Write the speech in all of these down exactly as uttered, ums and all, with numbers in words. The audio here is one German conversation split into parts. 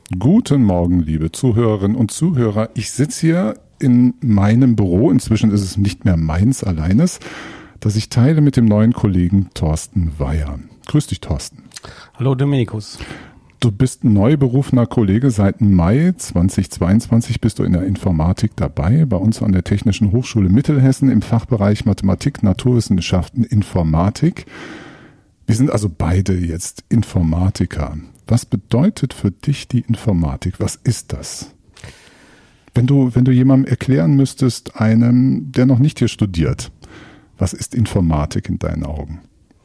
Guten Morgen, liebe Zuhörerinnen und Zuhörer. Ich sitze hier in meinem Büro, inzwischen ist es nicht mehr meins alleines, das ich teile mit dem neuen Kollegen Thorsten Weyer. Grüß dich, Thorsten. Hallo, Dominikus. Du bist ein neu berufener Kollege. Seit Mai zweitausendzweiundzwanzig bist du in der Informatik dabei, bei uns an der Technischen Hochschule Mittelhessen im Fachbereich Mathematik, Naturwissenschaften, Informatik. Wir sind also beide jetzt Informatiker. Was bedeutet für dich die Informatik? Was ist das? Wenn du, wenn du jemandem erklären müsstest, einem, der noch nicht hier studiert, was ist Informatik in deinen Augen?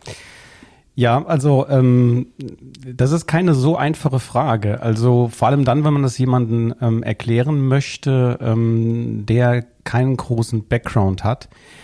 Ja, also ähm, das ist keine so einfache Frage. Also vor allem dann, wenn man das jemandem ähm, erklären möchte, ähm, der keinen großen Background hat.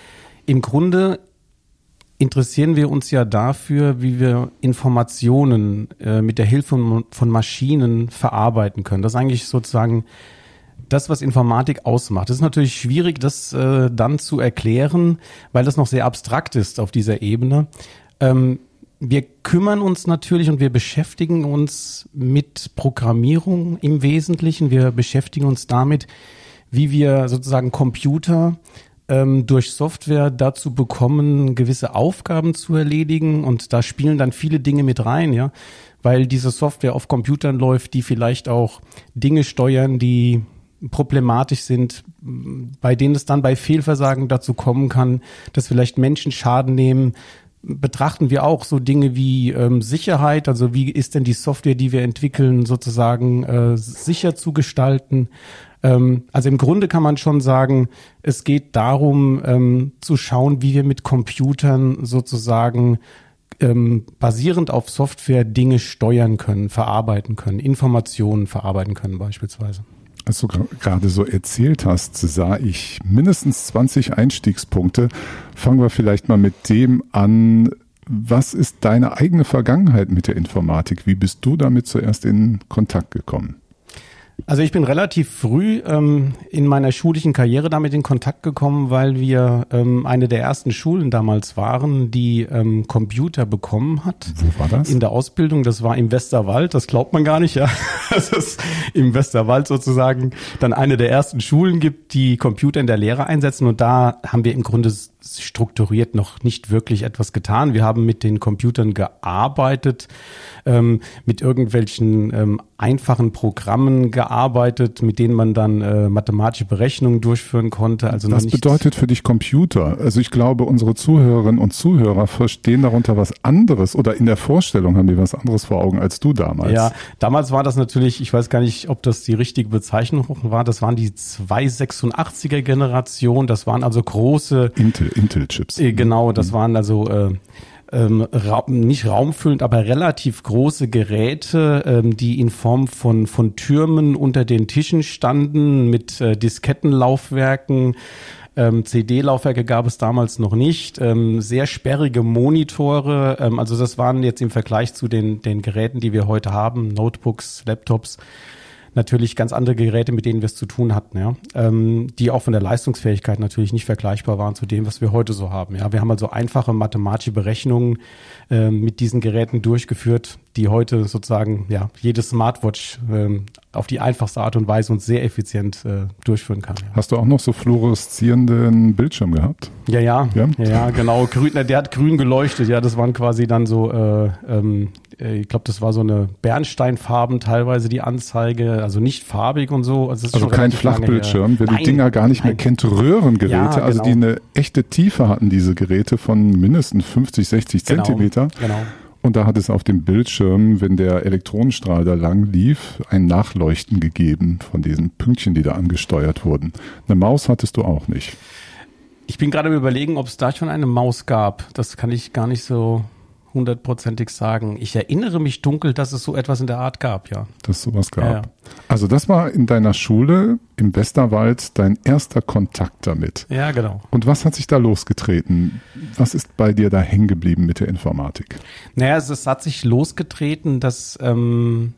Im Grunde interessieren wir uns ja dafür, wie wir Informationen äh, mit der Hilfe von, von Maschinen verarbeiten können. Das ist eigentlich sozusagen das, was Informatik ausmacht. Es ist natürlich schwierig, das äh, dann zu erklären, weil das noch sehr abstrakt ist auf dieser Ebene. Ähm, wir kümmern uns natürlich und wir beschäftigen uns mit Programmierung im Wesentlichen. Wir beschäftigen uns damit, wie wir sozusagen Computer ähm, durch Software dazu bekommen, gewisse Aufgaben zu erledigen. Und da spielen dann viele Dinge mit rein, ja, weil diese Software auf Computern läuft, die vielleicht auch Dinge steuern, die problematisch sind, bei denen es dann bei Fehlversagen dazu kommen kann, dass vielleicht Menschen Schaden nehmen. Betrachten wir auch so Dinge wie ähm, Sicherheit, also wie ist denn die Software, die wir entwickeln, sozusagen äh, sicher zu gestalten. Ähm, also im Grunde kann man schon sagen, es geht darum, ähm, zu schauen, wie wir mit Computern sozusagen ähm, basierend auf Software Dinge steuern können, verarbeiten können, Informationen verarbeiten können beispielsweise. Als du gerade so erzählt hast, sah ich mindestens zwanzig Einstiegspunkte. Fangen wir vielleicht mal mit dem an. Was ist deine eigene Vergangenheit mit der Informatik? Wie bist du damit zuerst in Kontakt gekommen? Also ich bin relativ früh ähm, in meiner schulischen Karriere damit in Kontakt gekommen, weil wir ähm, eine der ersten Schulen damals waren, die ähm, Computer bekommen hat. Wo war das? In der Ausbildung, das war im Westerwald, das glaubt man gar nicht, ja. Dass es im Westerwald sozusagen dann eine der ersten Schulen gibt, die Computer in der Lehre einsetzen, und da haben wir im Grunde strukturiert noch nicht wirklich etwas getan. Wir haben mit den Computern gearbeitet, ähm, mit irgendwelchen ähm, einfachen Programmen gearbeitet, mit denen man dann äh, mathematische Berechnungen durchführen konnte. Also was noch nicht bedeutet für dich Computer? Also ich glaube, unsere Zuhörerinnen und Zuhörer verstehen darunter was anderes, oder in der Vorstellung haben die was anderes vor Augen als du damals. Ja, damals war das natürlich, ich weiß gar nicht, ob das die richtige Bezeichnung war, das waren die zweihundertsechsundachtziger Generation, das waren also große Intel, Intel-Chips. Genau, das waren also äh, ähm, ra- nicht raumfüllend, aber relativ große Geräte, ähm, die in Form von von Türmen unter den Tischen standen mit äh, Diskettenlaufwerken. Ähm, C D-Laufwerke gab es damals noch nicht. Ähm, sehr sperrige Monitore. Ähm, also das waren jetzt im Vergleich zu den den Geräten, die wir heute haben, Notebooks, Laptops, natürlich ganz andere Geräte, mit denen wir es zu tun hatten, ja, ähm, die auch von der Leistungsfähigkeit natürlich nicht vergleichbar waren zu dem, was wir heute so haben. Ja, wir haben also einfache mathematische Berechnungen äh, mit diesen Geräten durchgeführt, die heute sozusagen ja jede Smartwatch äh, auf die einfachste Art und Weise und sehr effizient äh, durchführen kann. Ja. Hast du auch noch so fluoreszierenden Bildschirm gehabt? Ja, ja, ja, ja, ja genau. Grün, der hat grün geleuchtet. Ja, das waren quasi dann so, äh, ähm, ich glaube, das war so eine Bernsteinfarben teilweise die Anzeige, also nicht farbig und so. Also, also kein Flachbildschirm, wer die Dinger gar nicht nein. mehr kennt, Röhrengeräte, ja, genau. Also die eine echte Tiefe hatten, diese Geräte von mindestens fünfzig, sechzig genau. Zentimeter. Genau. Und da hat es auf dem Bildschirm, wenn der Elektronenstrahl da lang lief, ein Nachleuchten gegeben von diesen Pünktchen, die da angesteuert wurden. Eine Maus hattest du auch nicht. Ich bin gerade am Überlegen, ob es da schon eine Maus gab. Das kann ich gar nicht so hundertprozentig sagen. Ich erinnere mich dunkel, dass es so etwas in der Art gab, ja. Dass es sowas gab. Ja, ja. Also das war in deiner Schule im Westerwald dein erster Kontakt damit. Ja, genau. Und was hat sich da losgetreten? Was ist bei dir da hängen geblieben mit der Informatik? Naja, es, es hat sich losgetreten, dass, ähm,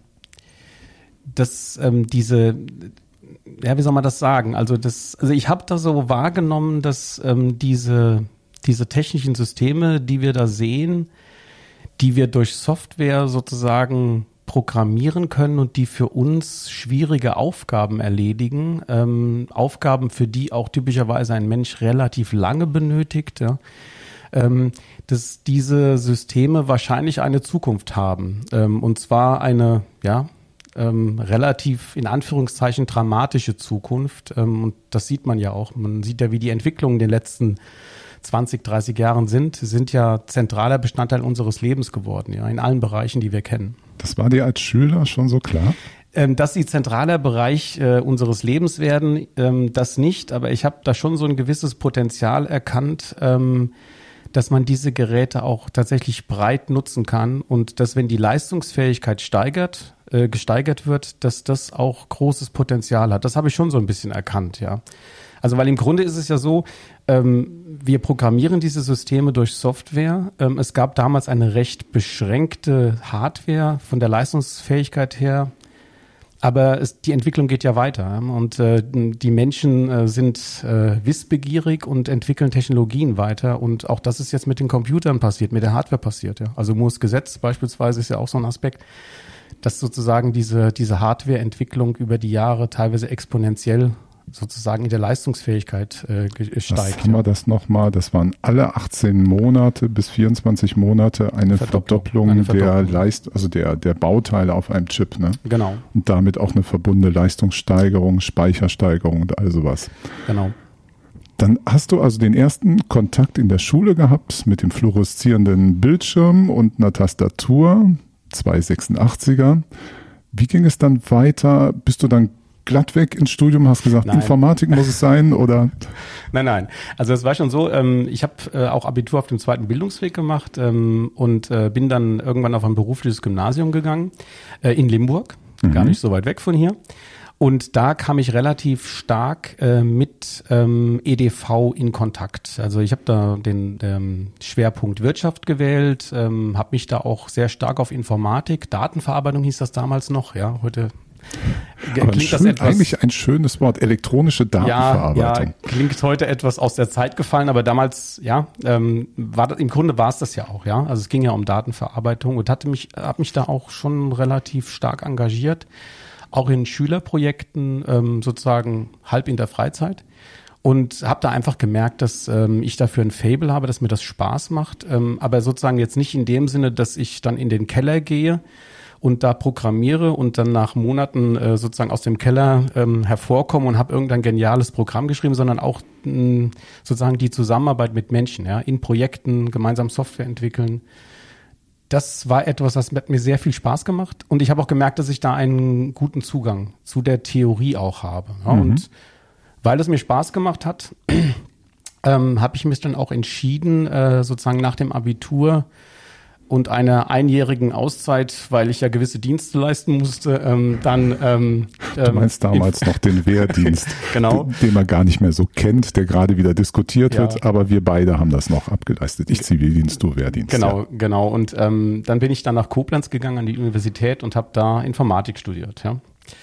dass ähm, diese, ja, wie soll man das sagen? Also das, also ich habe da so wahrgenommen, dass ähm, diese, diese technischen Systeme, die wir da sehen, die wir durch Software sozusagen programmieren können und die für uns schwierige Aufgaben erledigen, ähm, Aufgaben, für die auch typischerweise ein Mensch relativ lange benötigt, ja, ähm, dass diese Systeme wahrscheinlich eine Zukunft haben, ähm, und zwar eine, ja, ähm, relativ in Anführungszeichen dramatische Zukunft, ähm, und das sieht man ja auch. Man sieht ja, wie die Entwicklungen in den letzten zwanzig, dreißig Jahren sind, sind ja zentraler Bestandteil unseres Lebens geworden, ja, in allen Bereichen, die wir kennen. Das war dir als Schüler schon so klar? Ähm, dass sie zentraler Bereich äh, unseres Lebens werden, ähm, das nicht, aber ich habe da schon so ein gewisses Potenzial erkannt, ähm, dass man diese Geräte auch tatsächlich breit nutzen kann und dass, wenn die Leistungsfähigkeit steigert, äh, gesteigert wird, dass das auch großes Potenzial hat. Das habe ich schon so ein bisschen erkannt, ja. Also, weil im Grunde ist es ja so, ähm, wir programmieren diese Systeme durch Software. Ähm, es gab damals eine recht beschränkte Hardware von der Leistungsfähigkeit her, aber es, die Entwicklung geht ja weiter und äh, die Menschen äh, sind äh, wissbegierig und entwickeln Technologien weiter, und auch das ist jetzt mit den Computern passiert, mit der Hardware passiert. Ja. Also Moores Gesetz beispielsweise ist ja auch so ein Aspekt, dass sozusagen diese, diese Hardware-Entwicklung über die Jahre teilweise exponentiell sozusagen in der Leistungsfähigkeit äh, steigt. Was haben wir das nochmal? Das waren alle achtzehn Monate bis vierundzwanzig Monate eine Verdopplung, Verdopplung, eine Verdopplung. der Leist, also der, der Bauteile auf einem Chip, ne? Genau. Und damit auch eine verbundene Leistungssteigerung, Speichersteigerung und all sowas. Genau. Dann hast du also den ersten Kontakt in der Schule gehabt mit dem fluoreszierenden Bildschirm und einer Tastatur, zwei sechsundachtziger. Wie ging es dann weiter? Bist du dann glatt weg ins Studium, hast gesagt, nein. Informatik muss es sein, oder? Nein, nein. Also es war schon so, ähm, ich habe äh, auch Abitur auf dem zweiten Bildungsweg gemacht ähm, und äh, bin dann irgendwann auf ein berufliches Gymnasium gegangen, äh, in Limburg, mhm. gar nicht so weit weg von hier. Und da kam ich relativ stark äh, mit ähm, E D V in Kontakt. Also ich habe da den ähm, Schwerpunkt Wirtschaft gewählt, ähm, habe mich da auch sehr stark auf Informatik, Datenverarbeitung hieß das damals noch, ja, heute Aber klingt schön, das etwas, eigentlich ein schönes Wort, elektronische Datenverarbeitung. Ja, ja, klingt heute etwas aus der Zeit gefallen, aber damals, ja, ähm, war das, im Grunde war es das ja auch, ja. Also es ging ja um Datenverarbeitung und hatte mich, habe mich da auch schon relativ stark engagiert, auch in Schülerprojekten, ähm, sozusagen halb in der Freizeit. Und habe da einfach gemerkt, dass ähm, ich dafür ein Faible habe, dass mir das Spaß macht, ähm, aber sozusagen jetzt nicht in dem Sinne, dass ich dann in den Keller gehe und da programmiere und dann nach Monaten äh, sozusagen aus dem Keller ähm, hervorkomme und habe irgendein geniales Programm geschrieben, sondern auch mh, sozusagen die Zusammenarbeit mit Menschen, ja, in Projekten, gemeinsam Software entwickeln. Das war etwas, das hat mir sehr viel Spaß gemacht, und ich habe auch gemerkt, dass ich da einen guten Zugang zu der Theorie auch habe. Ja, mhm. Und weil es mir Spaß gemacht hat, ähm, habe ich mich dann auch entschieden, äh, sozusagen nach dem Abitur und einer einjährigen Auszeit, weil ich ja gewisse Dienste leisten musste, ähm, dann... Ähm, du meinst damals noch den Wehrdienst, genau. den, den man gar nicht mehr so kennt, der gerade wieder diskutiert ja. wird, aber wir beide haben das noch abgeleistet. Ich Zivildienst, du Wehrdienst. Genau, ja. genau. Und ähm, dann bin ich dann nach Koblenz gegangen an die Universität und habe da Informatik studiert. Ja,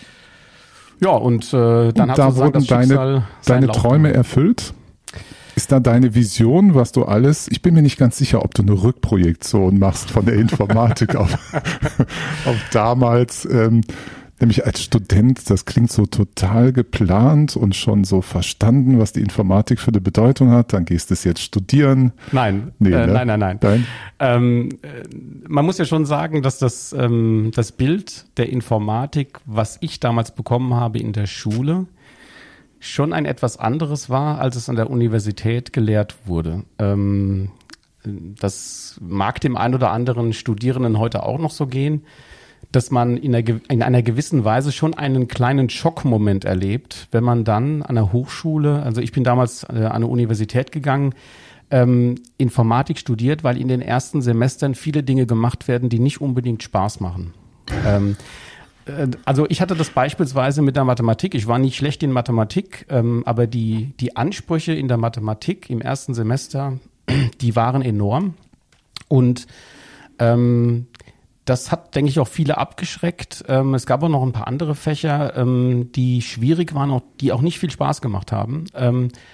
ja und äh, dann und hat da sozusagen wurden das Schicksal deine, deine Träume erfüllt? Ist da deine Vision, was du alles, ich bin mir nicht ganz sicher, ob du eine Rückprojektion machst von der Informatik auf, auf damals, ähm, nämlich als Student, das klingt so total geplant und schon so verstanden, was die Informatik für eine Bedeutung hat, dann gehst du es jetzt studieren. Nein, nee, äh, ne? nein, nein, nein. nein? Ähm, man muss ja schon sagen, dass das, ähm, das Bild der Informatik, was ich damals bekommen habe in der Schule, schon ein etwas anderes war, als es an der Universität gelehrt wurde. Ähm, das mag dem einen oder anderen Studierenden heute auch noch so gehen, dass man in einer, in einer gewissen Weise schon einen kleinen Schockmoment erlebt, wenn man dann an der Hochschule, also ich bin damals äh, an eine Universität gegangen, ähm, Informatik studiert, weil in den ersten Semestern viele Dinge gemacht werden, die nicht unbedingt Spaß machen. Ähm, Also ich hatte das beispielsweise mit der Mathematik. Ich war nicht schlecht in Mathematik, ähm, aber die, die Ansprüche in der Mathematik im ersten Semester, die waren enorm. Und ähm, das hat, denke ich, auch viele abgeschreckt. Ähm, es gab auch noch ein paar andere Fächer, ähm, die schwierig waren, auch, die auch nicht viel Spaß gemacht haben. Ähm,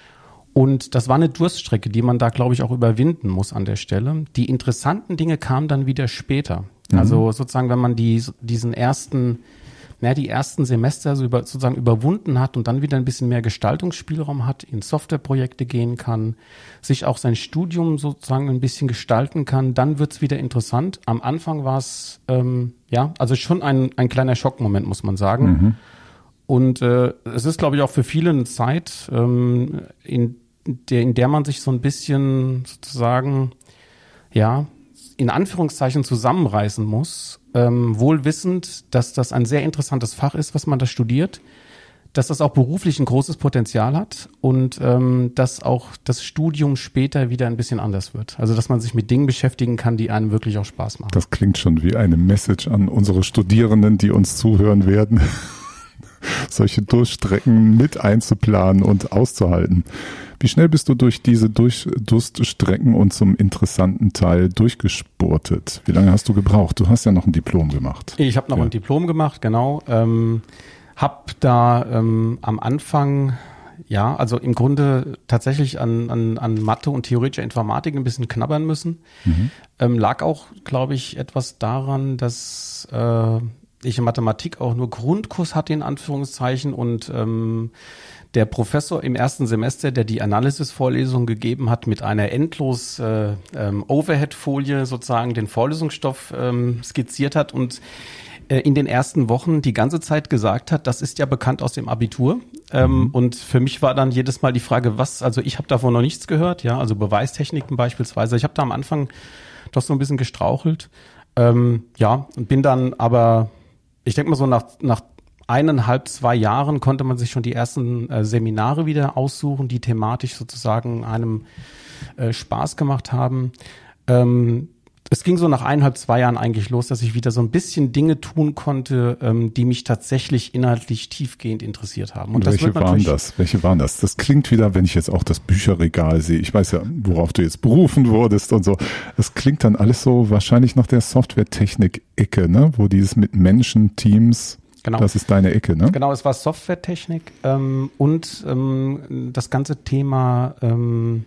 Und das war eine Durststrecke, die man da, glaube ich, auch überwinden muss an der Stelle. Die interessanten Dinge kamen dann wieder später. Mhm. Also sozusagen, wenn man die, diesen ersten, na, die ersten Semester so über, sozusagen überwunden hat und dann wieder ein bisschen mehr Gestaltungsspielraum hat, in Softwareprojekte gehen kann, sich auch sein Studium sozusagen ein bisschen gestalten kann, dann wird's wieder interessant. Am Anfang war es, ähm, ja, also schon ein, ein kleiner Schockmoment, muss man sagen. Mhm. Und äh, es ist, glaube ich, auch für viele eine Zeit, ähm, in der, in der man sich so ein bisschen sozusagen, ja, in Anführungszeichen zusammenreißen muss, ähm, wohl wissend, dass das ein sehr interessantes Fach ist, was man da studiert, dass das auch beruflich ein großes Potenzial hat und ähm, dass auch das Studium später wieder ein bisschen anders wird. Also dass man sich mit Dingen beschäftigen kann, die einem wirklich auch Spaß machen. Das klingt schon wie eine Message an unsere Studierenden, die uns zuhören werden. Solche Durststrecken mit einzuplanen und auszuhalten. Wie schnell bist du durch diese durch Durststrecken und zum interessanten Teil durchgespurtet? Wie lange hast du gebraucht? Du hast ja noch ein Diplom gemacht. Ich habe noch ja. ein Diplom gemacht, genau. Ähm, hab da ähm, am Anfang, ja, also im Grunde tatsächlich an, an, an Mathe und theoretischer Informatik ein bisschen knabbern müssen. Mhm. Ähm, lag auch, glaube ich, etwas daran, dass äh, ich in Mathematik auch nur Grundkurs hatte, in Anführungszeichen, und ähm, der Professor im ersten Semester, der die Analysis-Vorlesung gegeben hat, mit einer endlos äh, ähm, Overhead-Folie sozusagen den Vorlesungsstoff ähm, skizziert hat und äh, in den ersten Wochen die ganze Zeit gesagt hat, das ist ja bekannt aus dem Abitur. Ähm, mhm. Und für mich war dann jedes Mal die Frage, was, also ich habe davon noch nichts gehört, ja, also Beweistechniken beispielsweise. Ich habe da am Anfang doch so ein bisschen gestrauchelt. Ähm, ja, und bin dann aber, ich denke mal so nach, nach eineinhalb, zwei Jahren konnte man sich schon die ersten äh, Seminare wieder aussuchen, die thematisch sozusagen einem äh, Spaß gemacht haben. Ähm, es ging so nach eineinhalb, zwei Jahren eigentlich los, dass ich wieder so ein bisschen Dinge tun konnte, ähm, die mich tatsächlich inhaltlich tiefgehend interessiert haben. Und, Und welche das waren das? Welche waren das? Das klingt wieder, wenn ich jetzt auch das Bücherregal sehe. Ich weiß ja, worauf du jetzt berufen wurdest und so. Das klingt dann alles so wahrscheinlich nach der Softwaretechnik-Ecke, ne? Wo dieses mit Menschen, Teams. Genau. Das ist deine Ecke, ne? Genau, es war Softwaretechnik ähm, und ähm, das ganze Thema ähm,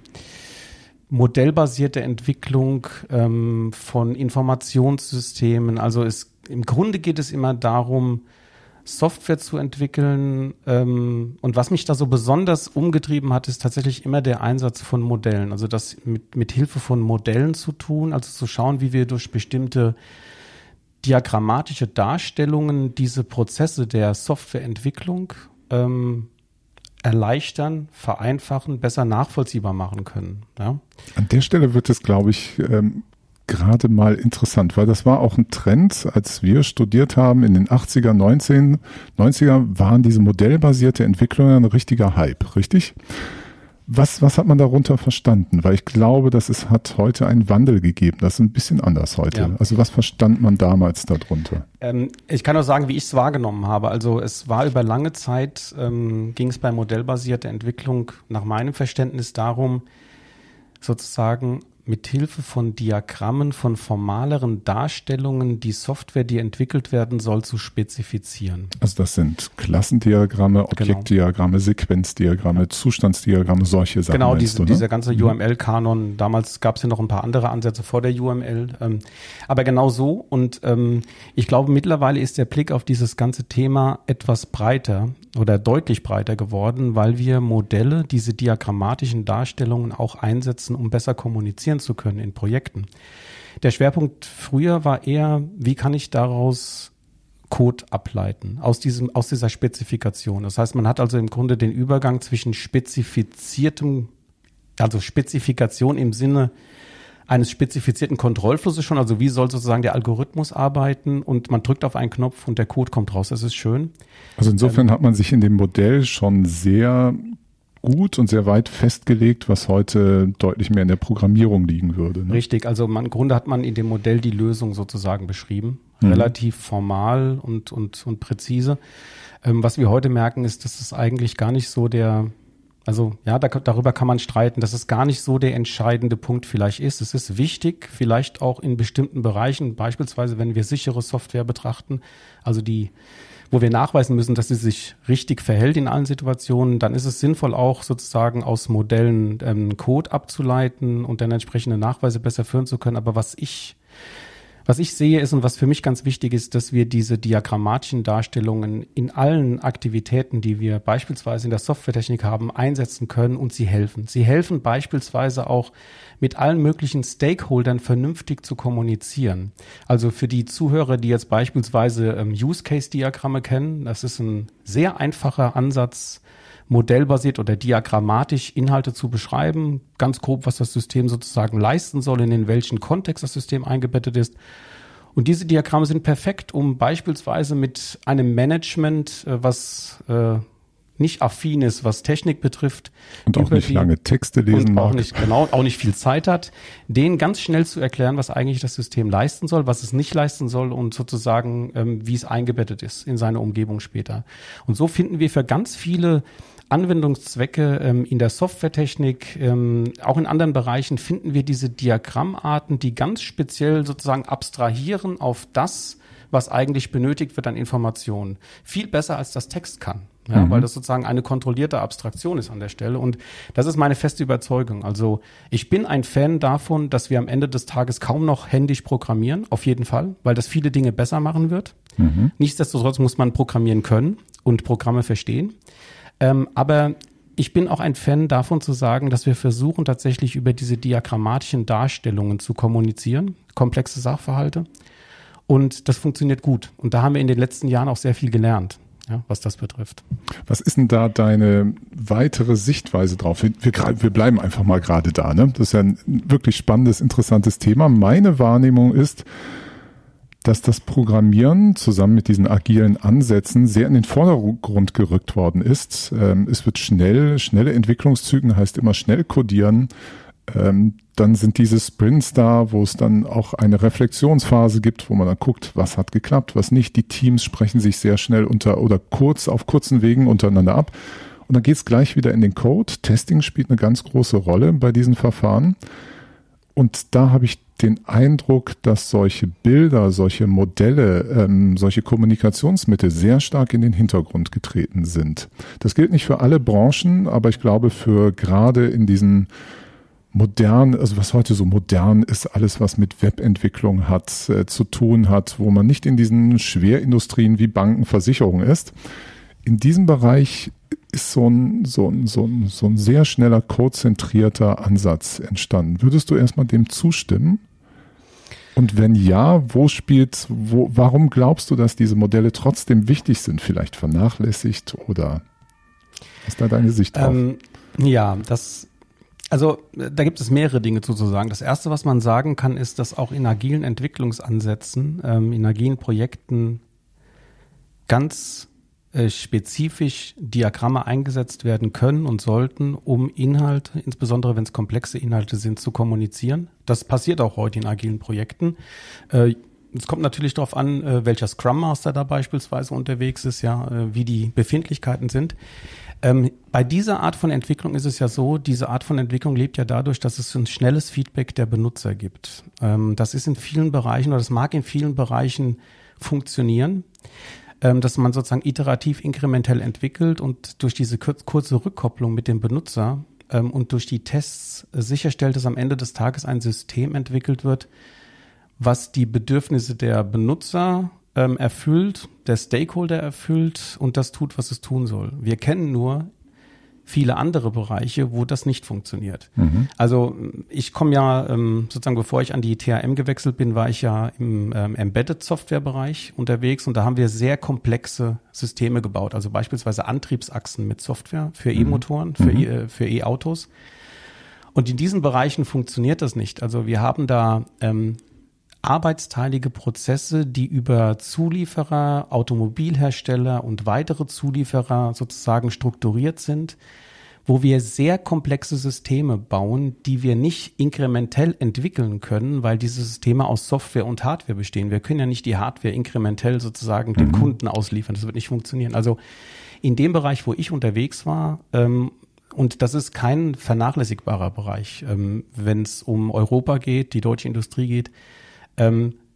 modellbasierte Entwicklung ähm, von Informationssystemen. Also es, im Grunde geht es immer darum, Software zu entwickeln. Ähm, und was mich da so besonders umgetrieben hat, ist tatsächlich immer der Einsatz von Modellen. Also das mit, mit Hilfe von Modellen zu tun, also zu schauen, wie wir durch bestimmte diagrammatische Darstellungen diese Prozesse der Softwareentwicklung ähm, erleichtern, vereinfachen, besser nachvollziehbar machen können. Ja? An der Stelle wird es, glaube ich, ähm, gerade mal interessant, weil das war auch ein Trend, als wir studiert haben in den achtziger, neunziger waren diese modellbasierte Entwicklung ein richtiger Hype, richtig? Was, was hat man darunter verstanden? Weil ich glaube, dass es hat heute einen Wandel gegeben. Das ist ein bisschen anders heute. Ja. Also was verstand man damals darunter? Ähm, ich kann nur sagen, wie ich es wahrgenommen habe. Also es war über lange Zeit, ähm, ging es bei modellbasierter Entwicklung nach meinem Verständnis darum, sozusagen mit Hilfe von Diagrammen, von formaleren Darstellungen die Software, die entwickelt werden soll, zu spezifizieren. Also das sind Klassendiagramme, Objektdiagramme, genau. Sequenzdiagramme, ja. Zustandsdiagramme, solche Sachen. Genau, diese, du, dieser ganze U M L-Kanon. Damals gab es ja noch ein paar andere Ansätze vor der U M L. Ähm, aber genau so. Und ähm, ich glaube, mittlerweile ist der Blick auf dieses ganze Thema etwas breiter oder deutlich breiter geworden, weil wir Modelle, diese diagrammatischen Darstellungen auch einsetzen, um besser kommunizieren zu können in Projekten. Der Schwerpunkt früher war eher, wie kann ich daraus Code ableiten, aus diesem, aus dieser Spezifikation. Das heißt, man hat also im Grunde den Übergang zwischen spezifiziertem, also Spezifikation im Sinne eines spezifizierten Kontrollflusses schon, also wie soll sozusagen der Algorithmus arbeiten, und man drückt auf einen Knopf und der Code kommt raus. Das ist schön. Also insofern ähm, hat man sich in dem Modell schon sehr gut und sehr weit festgelegt, was heute deutlich mehr in der Programmierung liegen würde. Ne? Richtig, also man, im Grunde hat man in dem Modell die Lösung sozusagen beschrieben, mhm. relativ formal und, und, und präzise. Ähm, was wir heute merken, ist, dass es eigentlich gar nicht so der Also ja, da, darüber kann man streiten, dass es gar nicht so der entscheidende Punkt vielleicht ist. Es ist wichtig, vielleicht auch in bestimmten Bereichen, beispielsweise wenn wir sichere Software betrachten, also die wo wir nachweisen müssen, dass sie sich richtig verhält in allen Situationen, dann ist es sinnvoll auch sozusagen aus Modellen ähm, Code abzuleiten und dann entsprechende Nachweise besser führen zu können. Aber was ich Was ich sehe ist und was für mich ganz wichtig ist, dass wir diese diagrammatischen Darstellungen in allen Aktivitäten, die wir beispielsweise in der Softwaretechnik haben, einsetzen können und sie helfen. Sie helfen beispielsweise auch mit allen möglichen Stakeholdern vernünftig zu kommunizieren. Also für die Zuhörer, die jetzt beispielsweise ähm, Use-Case-Diagramme kennen, das ist ein sehr einfacher Ansatz, modellbasiert oder diagrammatisch Inhalte zu beschreiben, ganz grob, was das System sozusagen leisten soll, in welchen Kontext das System eingebettet ist. Und diese Diagramme sind perfekt, um beispielsweise mit einem Management, was äh, nicht affin ist, was Technik betrifft. Und auch nicht die, lange Texte lesen und mag. auch nicht, genau, auch nicht viel Zeit hat, denen ganz schnell zu erklären, was eigentlich das System leisten soll, was es nicht leisten soll und sozusagen, ähm, wie es eingebettet ist in seine Umgebung später. Und so finden wir für ganz viele Anwendungszwecke ähm, in der Softwaretechnik, ähm, auch in anderen Bereichen finden wir diese Diagrammarten, die ganz speziell sozusagen abstrahieren auf das, was eigentlich benötigt wird an Informationen. Viel besser als das Text kann, ja, mhm. weil das sozusagen eine kontrollierte Abstraktion ist an der Stelle. Und das ist meine feste Überzeugung. Also ich bin ein Fan davon, dass wir am Ende des Tages kaum noch händisch programmieren, auf jeden Fall, weil das viele Dinge besser machen wird. Mhm. Nichtsdestotrotz muss man programmieren können und Programme verstehen. Ähm, aber ich bin auch ein Fan davon zu sagen, dass wir versuchen tatsächlich über diese diagrammatischen Darstellungen zu kommunizieren, komplexe Sachverhalte. Und das funktioniert gut. Und da haben wir in den letzten Jahren auch sehr viel gelernt, ja, was das betrifft. Was ist denn da deine weitere Sichtweise drauf? Wir, wir, wir bleiben einfach mal gerade da, ne? Das ist ja ein wirklich spannendes, interessantes Thema. Meine Wahrnehmung ist, dass das Programmieren zusammen mit diesen agilen Ansätzen sehr in den Vordergrund gerückt worden ist. Ähm, es wird schnell, schnelle Entwicklungszüge, heißt immer schnell codieren. Ähm, dann sind diese Sprints da, wo es dann auch eine Reflexionsphase gibt, wo man dann guckt, was hat geklappt, was nicht. Die Teams sprechen sich sehr schnell unter oder kurz auf kurzen Wegen untereinander ab. Und dann geht's gleich wieder in den Code. Testing spielt eine ganz große Rolle bei diesen Verfahren. Und da habe ich den Eindruck, dass solche Bilder, solche Modelle, ähm, solche Kommunikationsmittel sehr stark in den Hintergrund getreten sind. Das gilt nicht für alle Branchen, aber ich glaube für gerade in diesen modernen, also was heute so modern ist, alles was mit Webentwicklung hat, äh, zu tun hat, wo man nicht in diesen Schwerindustrien wie Banken, Versicherungen ist. In diesem Bereich ist so ein, so ein, so ein, so ein sehr schneller, codezentrierter Ansatz entstanden. Würdest du erstmal dem zustimmen? Und wenn ja, wo spielt, wo, warum glaubst du, dass diese Modelle trotzdem wichtig sind? Vielleicht vernachlässigt oder was ist da deine Sicht drauf? Ähm, ja, das, also da gibt es mehrere Dinge zu sagen. Das erste, was man sagen kann, ist, dass auch in agilen Entwicklungsansätzen, ähm, in agilen Projekten ganz spezifisch Diagramme eingesetzt werden können und sollten, um Inhalte, insbesondere wenn es komplexe Inhalte sind, zu kommunizieren. Das passiert auch heute in agilen Projekten. Äh, es kommt natürlich darauf an, äh, welcher Scrum Master da beispielsweise unterwegs ist, ja, äh, wie die Befindlichkeiten sind. Ähm, bei dieser Art von Entwicklung ist es ja so, diese Art von Entwicklung lebt ja dadurch, dass es ein schnelles Feedback der Benutzer gibt. Ähm, das ist in vielen Bereichen oder das mag in vielen Bereichen funktionieren, dass man sozusagen iterativ, inkrementell entwickelt und durch diese kurze Rückkopplung mit dem Benutzer ähm, und durch die Tests sicherstellt, dass am Ende des Tages ein System entwickelt wird, was die Bedürfnisse der Benutzer ähm, erfüllt, der Stakeholder erfüllt und das tut, was es tun soll. Wir kennen nur viele andere Bereiche, wo das nicht funktioniert. Mhm. Also ich komme ja ähm, sozusagen, bevor ich an die T H M gewechselt bin, war ich ja im ähm, Embedded Software Bereich unterwegs und da haben wir sehr komplexe Systeme gebaut, also beispielsweise Antriebsachsen mit Software für mhm. E-Motoren, für, mhm. e, für E-Autos. Und in diesen Bereichen funktioniert das nicht. Also wir haben da ähm, arbeitsteilige Prozesse, die über Zulieferer, Automobilhersteller und weitere Zulieferer sozusagen strukturiert sind, wo wir sehr komplexe Systeme bauen, die wir nicht inkrementell entwickeln können, weil diese Systeme aus Software und Hardware bestehen. Wir können ja nicht die Hardware inkrementell sozusagen dem mhm. Kunden ausliefern. Das wird nicht funktionieren. Also in dem Bereich, wo ich unterwegs war, ähm, und das ist kein vernachlässigbarer Bereich, ähm, wenn es um Europa geht, die deutsche Industrie geht, Ähm,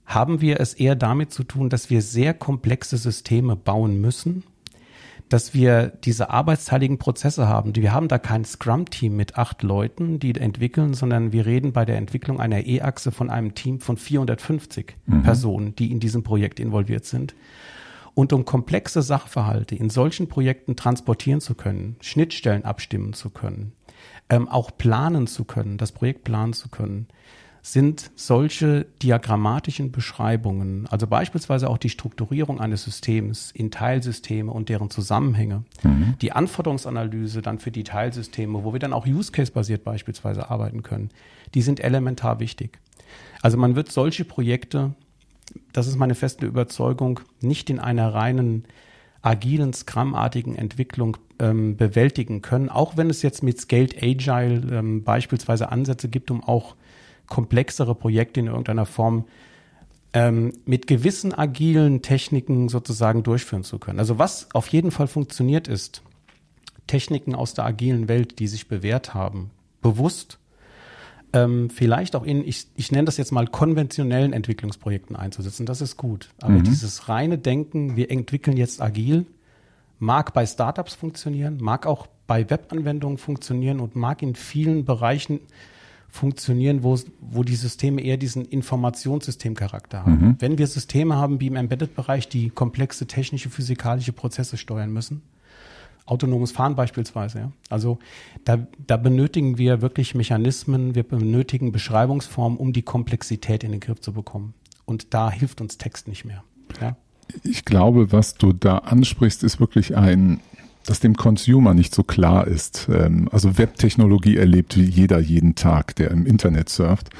haben wir es eher damit zu tun, dass wir sehr komplexe Systeme bauen müssen, dass wir diese arbeitsteiligen Prozesse haben. Wir haben da kein Scrum-Team mit acht Leuten, die entwickeln, sondern wir reden bei der Entwicklung einer E-Achse von einem Team von vierhundertfünfzig mhm. Personen, die in diesem Projekt involviert sind. Und um komplexe Sachverhalte in solchen Projekten transportieren zu können, Schnittstellen abstimmen zu können, ähm, auch planen zu können, das Projekt planen zu können, sind solche diagrammatischen Beschreibungen, also beispielsweise auch die Strukturierung eines Systems in Teilsysteme und deren Zusammenhänge, mhm. die Anforderungsanalyse dann für die Teilsysteme, wo wir dann auch Use-Case-basiert beispielsweise arbeiten können, die sind elementar wichtig. Also man wird solche Projekte, das ist meine feste Überzeugung, nicht in einer reinen agilen, Scrum-artigen Entwicklung ähm, bewältigen können, auch wenn es jetzt mit Scaled Agile ähm, beispielsweise Ansätze gibt, um auch komplexere Projekte in irgendeiner Form ähm, mit gewissen agilen Techniken sozusagen durchführen zu können. Also was auf jeden Fall funktioniert ist, Techniken aus der agilen Welt, die sich bewährt haben, bewusst ähm, vielleicht auch in, ich, ich nenne das jetzt mal konventionellen Entwicklungsprojekten einzusetzen. Das ist gut. Aber mhm. dieses reine Denken, wir entwickeln jetzt agil, mag bei Startups funktionieren, mag auch bei Webanwendungen funktionieren und mag in vielen Bereichen funktionieren, wo, wo die Systeme eher diesen Informationssystemcharakter haben. Mhm. Wenn wir Systeme haben wie im Embedded-Bereich, die komplexe technische, physikalische Prozesse steuern müssen, autonomes Fahren beispielsweise, ja. Also da, da benötigen wir wirklich Mechanismen, wir benötigen Beschreibungsformen, um die Komplexität in den Griff zu bekommen. Und da hilft uns Text nicht mehr. Ja. Ich glaube, was du da ansprichst, ist wirklich ein, dass dem Consumer nicht so klar ist. Also Webtechnologie erlebt wie jeder jeden Tag, der im Internet surft.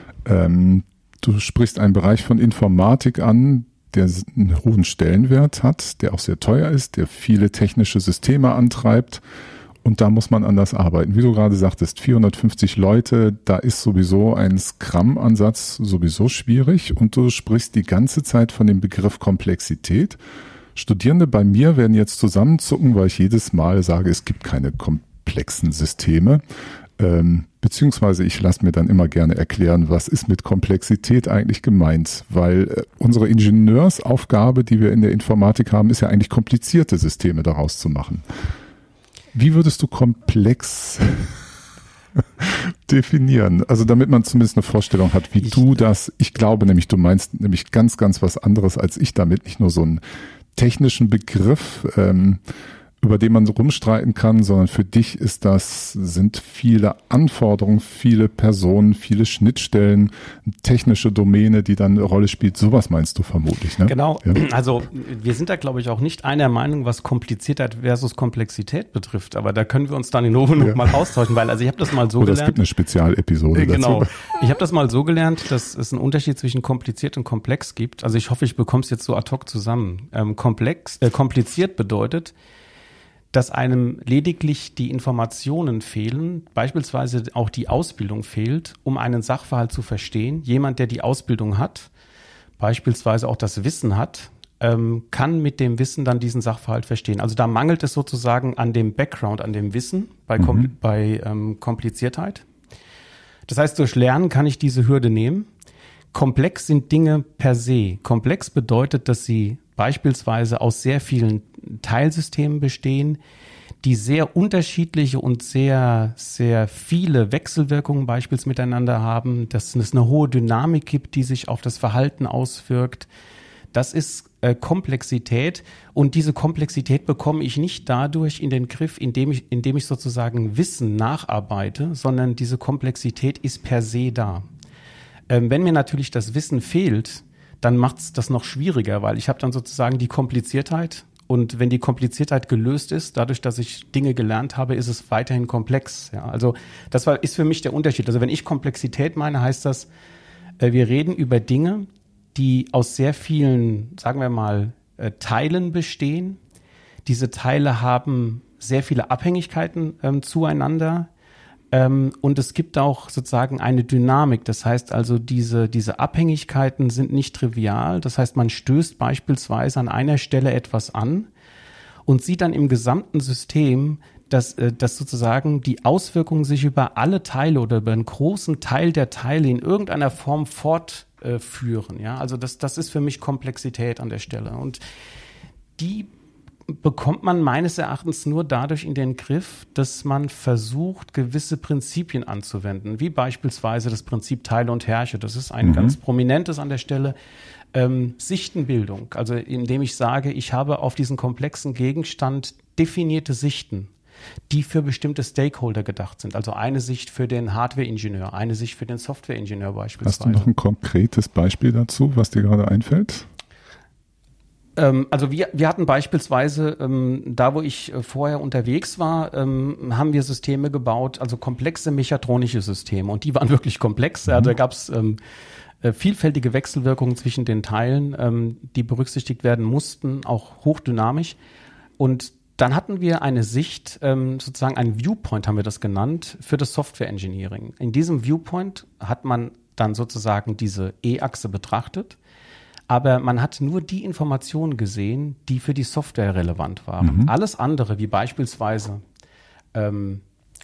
Du sprichst einen Bereich von Informatik an, der einen hohen Stellenwert hat, der auch sehr teuer ist, der viele technische Systeme antreibt. Und da muss man anders arbeiten. Wie du gerade sagtest, vierhundertfünfzig Leute, da ist sowieso ein Scrum-Ansatz sowieso schwierig. Und du sprichst die ganze Zeit von dem Begriff Komplexität. Studierende bei mir werden jetzt zusammenzucken, weil ich jedes Mal sage, es gibt keine komplexen Systeme. Ähm, beziehungsweise ich lasse mir dann immer gerne erklären, was ist mit Komplexität eigentlich gemeint, weil äh, unsere Ingenieursaufgabe, die wir in der Informatik haben, ist ja eigentlich komplizierte Systeme daraus zu machen. Wie würdest du komplex definieren? Also damit man zumindest eine Vorstellung hat, wie ich, du das, ich glaube nämlich, du meinst nämlich ganz, ganz was anderes als ich damit, nicht nur so einen technischen Begriff, ähm, über den man so rumstreiten kann, sondern für dich ist das, sind viele Anforderungen, viele Personen, viele Schnittstellen, technische Domäne, die dann eine Rolle spielt. Sowas meinst du vermutlich, ne? Genau. Ja. Also wir sind da, glaube ich, auch nicht einer Meinung, was Kompliziertheit versus Komplexität betrifft. Aber da können wir uns dann in Novo ja. mal austauschen, weil also ich habe das mal so Oder gelernt. Es gibt eine Spezialepisode dazu. Genau. Ich habe das mal so gelernt, dass es einen Unterschied zwischen kompliziert und komplex gibt. Also ich hoffe, ich bekomme es jetzt so ad hoc zusammen. Ähm, komplex, äh, kompliziert bedeutet, dass einem lediglich die Informationen fehlen, beispielsweise auch die Ausbildung fehlt, um einen Sachverhalt zu verstehen. Jemand, der die Ausbildung hat, beispielsweise auch das Wissen hat, ähm, kann mit dem Wissen dann diesen Sachverhalt verstehen. Also da mangelt es sozusagen an dem Background, an dem Wissen bei, mhm. Kompl- bei ähm, Kompliziertheit. Das heißt, durch Lernen kann ich diese Hürde nehmen. Komplex sind Dinge per se. Komplex bedeutet, dass sie beispielsweise aus sehr vielen Teilsystemen bestehen, die sehr unterschiedliche und sehr, sehr viele Wechselwirkungen beispielsweise miteinander haben, dass es eine hohe Dynamik gibt, die sich auf das Verhalten auswirkt. Das ist äh, Komplexität und diese Komplexität bekomme ich nicht dadurch in den Griff, indem ich, indem ich sozusagen Wissen nacharbeite, sondern diese Komplexität ist per se da. Ähm, wenn mir natürlich das Wissen fehlt, dann macht es das noch schwieriger, weil ich habe dann sozusagen die Kompliziertheit und wenn die Kompliziertheit gelöst ist, dadurch, dass ich Dinge gelernt habe, ist es weiterhin komplex. Ja, also das war, ist für mich der Unterschied. Also wenn ich Komplexität meine, heißt das, äh, wir reden über Dinge, die aus sehr vielen, sagen wir mal, äh, Teilen bestehen. Diese Teile haben sehr viele Abhängigkeiten ähm, zueinander. Ähm, und es gibt auch sozusagen eine Dynamik. Das heißt also, diese, diese Abhängigkeiten sind nicht trivial. Das heißt, man stößt beispielsweise an einer Stelle etwas an und sieht dann im gesamten System, dass, dass sozusagen die Auswirkungen sich über alle Teile oder über einen großen Teil der Teile in irgendeiner Form fortführen. Ja, also das, das ist für mich Komplexität an der Stelle. Und die bekommt man meines Erachtens nur dadurch in den Griff, dass man versucht, gewisse Prinzipien anzuwenden, wie beispielsweise das Prinzip Teile und Herrsche. Das ist ein mhm. ganz prominentes an der Stelle. Ähm, Sichtenbildung, also indem ich sage, ich habe auf diesen komplexen Gegenstand definierte Sichten, die für bestimmte Stakeholder gedacht sind. Also eine Sicht für den Hardware-Ingenieur, eine Sicht für den Software-Ingenieur beispielsweise. Hast du noch ein konkretes Beispiel dazu, was dir gerade einfällt? Ähm, also wir, wir hatten beispielsweise, ähm, da wo ich äh, vorher unterwegs war, ähm, haben wir Systeme gebaut, also komplexe mechatronische Systeme. Und die waren wirklich komplex. Mhm. Also da gab es ähm, äh, vielfältige Wechselwirkungen zwischen den Teilen, ähm, die berücksichtigt werden mussten, auch hochdynamisch. Und dann hatten wir eine Sicht, ähm, sozusagen ein Viewpoint haben wir das genannt, für das Software Engineering. In diesem Viewpoint hat man dann sozusagen diese E-Achse betrachtet. Aber man hat nur die Informationen gesehen, die für die Software relevant waren. Mhm. Alles andere, wie beispielsweise ähm,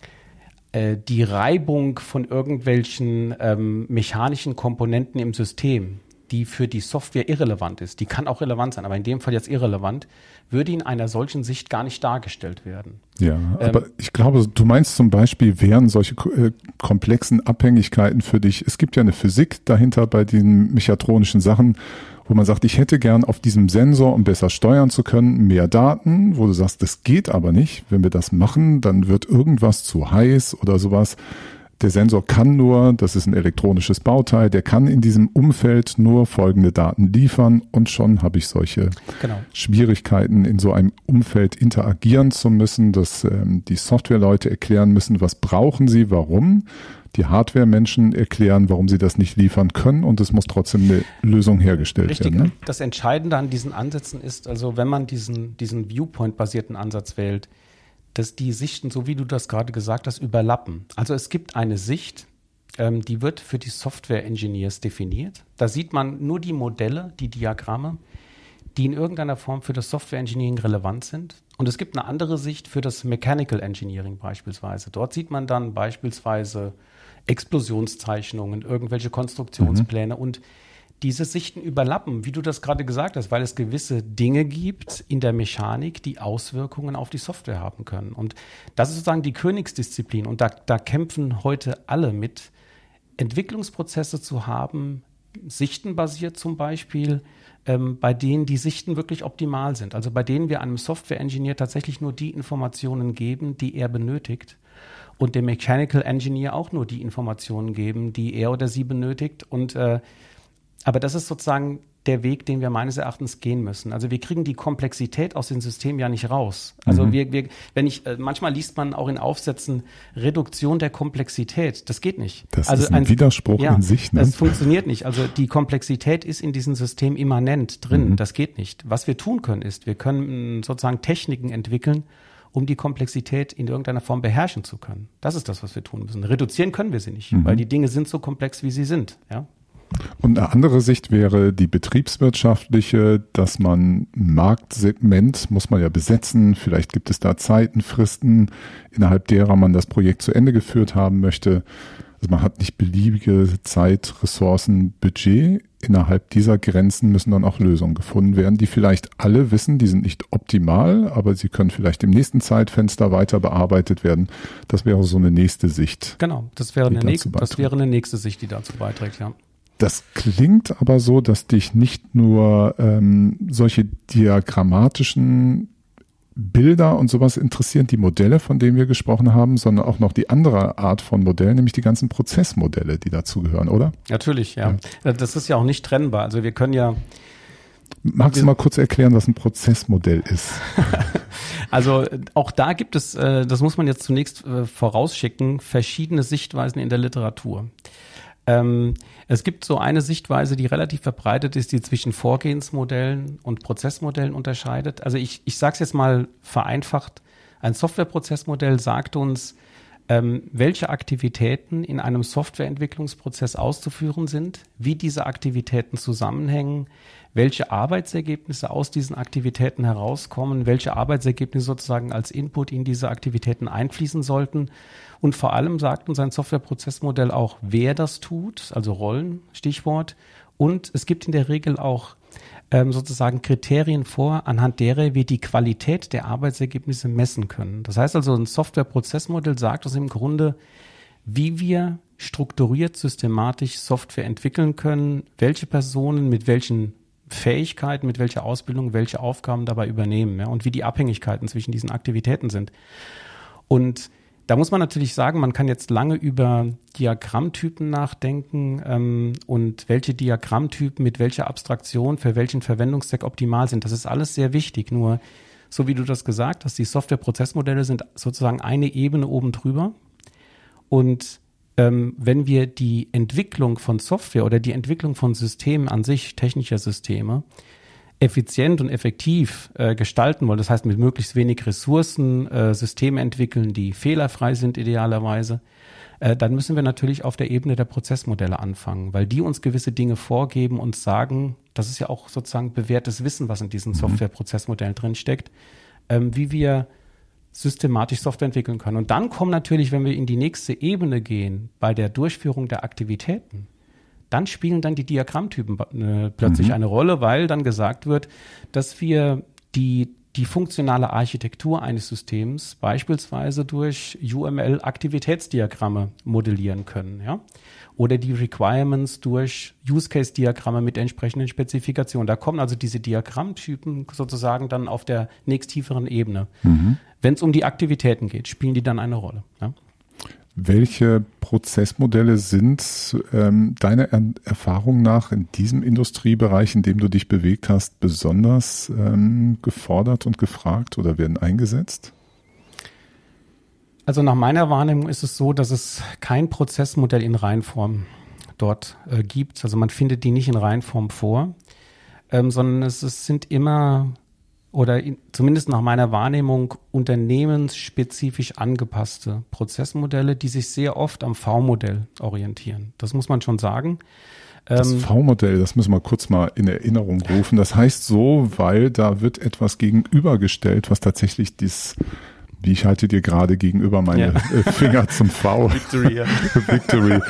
äh, die Reibung von irgendwelchen ähm, mechanischen Komponenten im System, die für die Software irrelevant ist, die kann auch relevant sein, aber in dem Fall jetzt irrelevant, würde in einer solchen Sicht gar nicht dargestellt werden. Ja, ähm, aber ich glaube, du meinst zum Beispiel, wären solche äh, komplexen Abhängigkeiten für dich, es gibt ja eine Physik dahinter bei den mechatronischen Sachen, wo man sagt, ich hätte gern auf diesem Sensor, um besser steuern zu können, mehr Daten, wo du sagst, das geht aber nicht. Wenn wir das machen, dann wird irgendwas zu heiß oder sowas. Der Sensor kann nur, das ist ein elektronisches Bauteil, der kann in diesem Umfeld nur folgende Daten liefern und schon habe ich solche genau. Schwierigkeiten, in so einem Umfeld interagieren zu müssen, dass ähm, die Softwareleute erklären müssen, was brauchen sie, warum. Die Hardware-Menschen erklären, warum sie das nicht liefern können und es muss trotzdem eine Lösung hergestellt Richtig. werden. Ne? Das Entscheidende an diesen Ansätzen ist, also wenn man diesen, diesen Viewpoint-basierten Ansatz wählt, dass die Sichten, so wie du das gerade gesagt hast, überlappen. Also es gibt eine Sicht, ähm, die wird für die Software-Engineers definiert. Da sieht man nur die Modelle, die Diagramme, die in irgendeiner Form für das Software-Engineering relevant sind. Und es gibt eine andere Sicht für das Mechanical Engineering beispielsweise. Dort sieht man dann beispielsweise Explosionszeichnungen, irgendwelche Konstruktionspläne mhm. und diese Sichten überlappen, wie du das gerade gesagt hast, weil es gewisse Dinge gibt in der Mechanik, die Auswirkungen auf die Software haben können. Und das ist sozusagen die Königsdisziplin. Und da, da kämpfen heute alle mit, Entwicklungsprozesse zu haben, sichtenbasiert zum Beispiel, ähm, bei denen die Sichten wirklich optimal sind. Also bei denen wir einem Software-Engineer tatsächlich nur die Informationen geben, die er benötigt. Und dem Mechanical Engineer auch nur die Informationen geben, die er oder sie benötigt. Und äh, aber das ist sozusagen der Weg, den wir meines Erachtens gehen müssen. Also wir kriegen die Komplexität aus dem System ja nicht raus. Also mhm. wir, wir, wenn ich, äh, manchmal liest man auch in Aufsätzen Reduktion der Komplexität. Das geht nicht. Das also ist ein, ein Widerspruch ja, in sich. Ne? Das funktioniert nicht. Also die Komplexität ist in diesem System immanent drin. Mhm. Das geht nicht. Was wir tun können, ist, wir können sozusagen Techniken entwickeln, um die Komplexität in irgendeiner Form beherrschen zu können. Das ist das, was wir tun müssen. Reduzieren können wir sie nicht, mhm. weil die Dinge sind so komplex, wie sie sind. Ja. Und eine andere Sicht wäre die betriebswirtschaftliche, dass man ein Marktsegment muss man ja besetzen. Vielleicht gibt es da Zeiten, Fristen, innerhalb derer man das Projekt zu Ende geführt haben möchte. Also man hat nicht beliebige Zeit, Ressourcen, Budget. Innerhalb dieser Grenzen müssen dann auch Lösungen gefunden werden, die vielleicht alle wissen, die sind nicht optimal, aber sie können vielleicht im nächsten Zeitfenster weiter bearbeitet werden. Das wäre so eine nächste Sicht. Genau, das wäre eine, nächste, das wäre eine nächste Sicht, die dazu beiträgt, ja. Das klingt aber so, dass dich nicht nur ähm, solche diagrammatischen Bilder und sowas interessieren, die Modelle, von denen wir gesprochen haben, sondern auch noch die andere Art von Modellen, nämlich die ganzen Prozessmodelle, die dazugehören, oder? Natürlich, ja. ja. Das ist ja auch nicht trennbar. Also wir können ja... Magst du mal kurz erklären, was ein Prozessmodell ist? Also auch da gibt es, äh, das muss man jetzt zunächst äh, vorausschicken, verschiedene Sichtweisen in der Literatur. Ähm, es gibt so eine Sichtweise, die relativ verbreitet ist, die zwischen Vorgehensmodellen und Prozessmodellen unterscheidet. Also ich, ich sage es jetzt mal vereinfacht, ein Softwareprozessmodell sagt uns, ähm, welche Aktivitäten in einem Softwareentwicklungsprozess auszuführen sind, wie diese Aktivitäten zusammenhängen, welche Arbeitsergebnisse aus diesen Aktivitäten herauskommen, welche Arbeitsergebnisse sozusagen als Input in diese Aktivitäten einfließen sollten. Und vor allem sagt uns ein Softwareprozessmodell auch, wer das tut, also Rollen, Stichwort. Und es gibt in der Regel auch ähm, sozusagen Kriterien vor, anhand derer wir die Qualität der Arbeitsergebnisse messen können. Das heißt also, ein Softwareprozessmodell sagt uns im Grunde, wie wir strukturiert, systematisch Software entwickeln können, welche Personen mit welchen Fähigkeiten, mit welcher Ausbildung, welche Aufgaben dabei übernehmen, ja, und wie die Abhängigkeiten zwischen diesen Aktivitäten sind. Und da muss man natürlich sagen, man kann jetzt lange über Diagrammtypen nachdenken ähm, und welche Diagrammtypen mit welcher Abstraktion für welchen Verwendungszweck optimal sind. Das ist alles sehr wichtig. Nur, so wie du das gesagt hast, die Softwareprozessmodelle sind sozusagen eine Ebene oben drüber. Und ähm, wenn wir die Entwicklung von Software oder die Entwicklung von Systemen an sich, technischer Systeme, effizient und effektiv äh, gestalten wollen, das heißt mit möglichst wenig Ressourcen äh, Systeme entwickeln, die fehlerfrei sind idealerweise, äh, dann müssen wir natürlich auf der Ebene der Prozessmodelle anfangen, weil die uns gewisse Dinge vorgeben und sagen, das ist ja auch sozusagen bewährtes Wissen, was in diesen Softwareprozessmodellen drinsteckt, ähm, wie wir systematisch Software entwickeln können. Und dann kommen natürlich, wenn wir in die nächste Ebene gehen, bei der Durchführung der Aktivitäten, dann spielen dann die Diagrammtypen äh, plötzlich mhm. eine Rolle, weil dann gesagt wird, dass wir die, die funktionale Architektur eines Systems beispielsweise durch U M L-Aktivitätsdiagramme modellieren können, ja? Oder die Requirements durch Use-Case-Diagramme mit entsprechenden Spezifikationen. Da kommen also diese Diagrammtypen sozusagen dann auf der nächsttieferen Ebene. Mhm. Wenn es um die Aktivitäten geht, spielen die dann eine Rolle, ja? Welche Prozessmodelle sind ähm, deiner er- Erfahrung nach in diesem Industriebereich, in dem du dich bewegt hast, besonders ähm, gefordert und gefragt oder werden eingesetzt? Also nach meiner Wahrnehmung ist es so, dass es kein Prozessmodell in Reihenform dort äh, gibt. Also man findet die nicht in Reihenform vor, ähm, sondern es, es sind immer oder in, zumindest nach meiner Wahrnehmung unternehmensspezifisch angepasste Prozessmodelle, die sich sehr oft am V-Modell orientieren. Das muss man schon sagen. Das ähm, V-Modell, das müssen wir kurz mal in Erinnerung rufen. Das heißt so, weil da wird etwas gegenübergestellt, was tatsächlich dies, wie ich halte dir gerade gegenüber meine ja. Finger zum V. Victory, ja. Victory.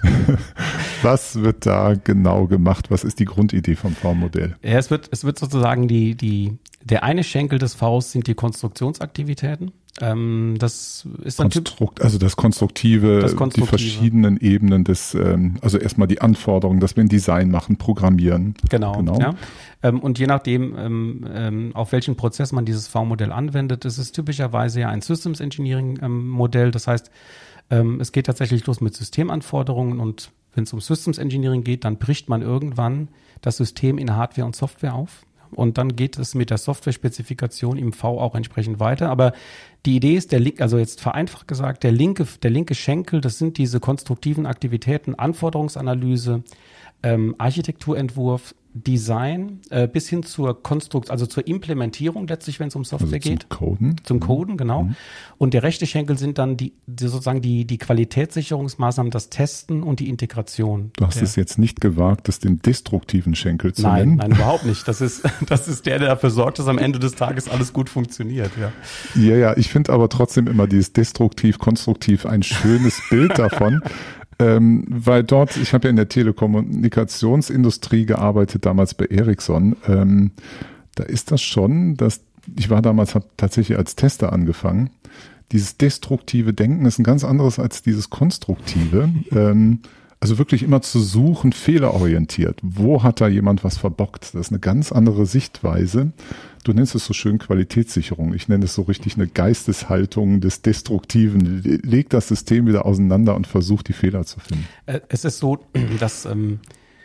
Was wird da genau gemacht? Was ist die Grundidee vom V-Modell? Ja, es wird, es wird sozusagen die, die, der eine Schenkel des Vs sind die Konstruktionsaktivitäten. Ähm, das ist ein Konstrukt, Typ, also das Konstruktive, das Konstruktive, die verschiedenen Ebenen des, ähm, also erstmal die Anforderungen, dass wir ein Design machen, programmieren. Genau, genau. Ja. Ähm, und je nachdem, ähm, ähm, auf welchen Prozess man dieses V-Modell anwendet, ist es typischerweise ja ein Systems Engineering ähm, Modell. Das heißt, ähm, es geht tatsächlich los mit Systemanforderungen und wenn es um Systems Engineering geht, dann bricht man irgendwann das System in Hardware und Software auf. Und dann geht es mit der Software-Spezifikation im V auch entsprechend weiter. Aber die Idee ist, der Link, also jetzt vereinfacht gesagt, der linke, der linke Schenkel, das sind diese konstruktiven Aktivitäten, Anforderungsanalyse, ähm, Architekturentwurf, Design, äh, bis hin zur Konstrukt, also zur Implementierung letztlich, wenn es um Software also zum geht. Coden. Zum Coden, genau. Mhm. Und der rechte Schenkel sind dann die, die sozusagen die, die Qualitätssicherungsmaßnahmen, das Testen und die Integration. Du hast der, es jetzt nicht gewagt, das den destruktiven Schenkel zu nein, nennen. Nein, überhaupt nicht. Das ist, das ist der, der dafür sorgt, dass am Ende des Tages alles gut funktioniert, ja. Ja, ja, ich finde aber trotzdem immer dieses destruktiv, konstruktiv ein schönes Bild davon. Ähm, weil dort, ich habe ja in der Telekommunikationsindustrie gearbeitet, damals bei Ericsson, ähm, da ist das schon, dass ich war damals, habe tatsächlich als Tester angefangen. Dieses destruktive Denken ist ein ganz anderes als dieses konstruktive. Ähm, also wirklich immer zu suchen, fehlerorientiert. Wo hat da jemand was verbockt? Das ist eine ganz andere Sichtweise. Du nennst es so schön Qualitätssicherung. Ich nenne es so richtig eine Geisteshaltung des Destruktiven. Leg das System wieder auseinander und versuch, die Fehler zu finden. Es ist so, dass, ähm,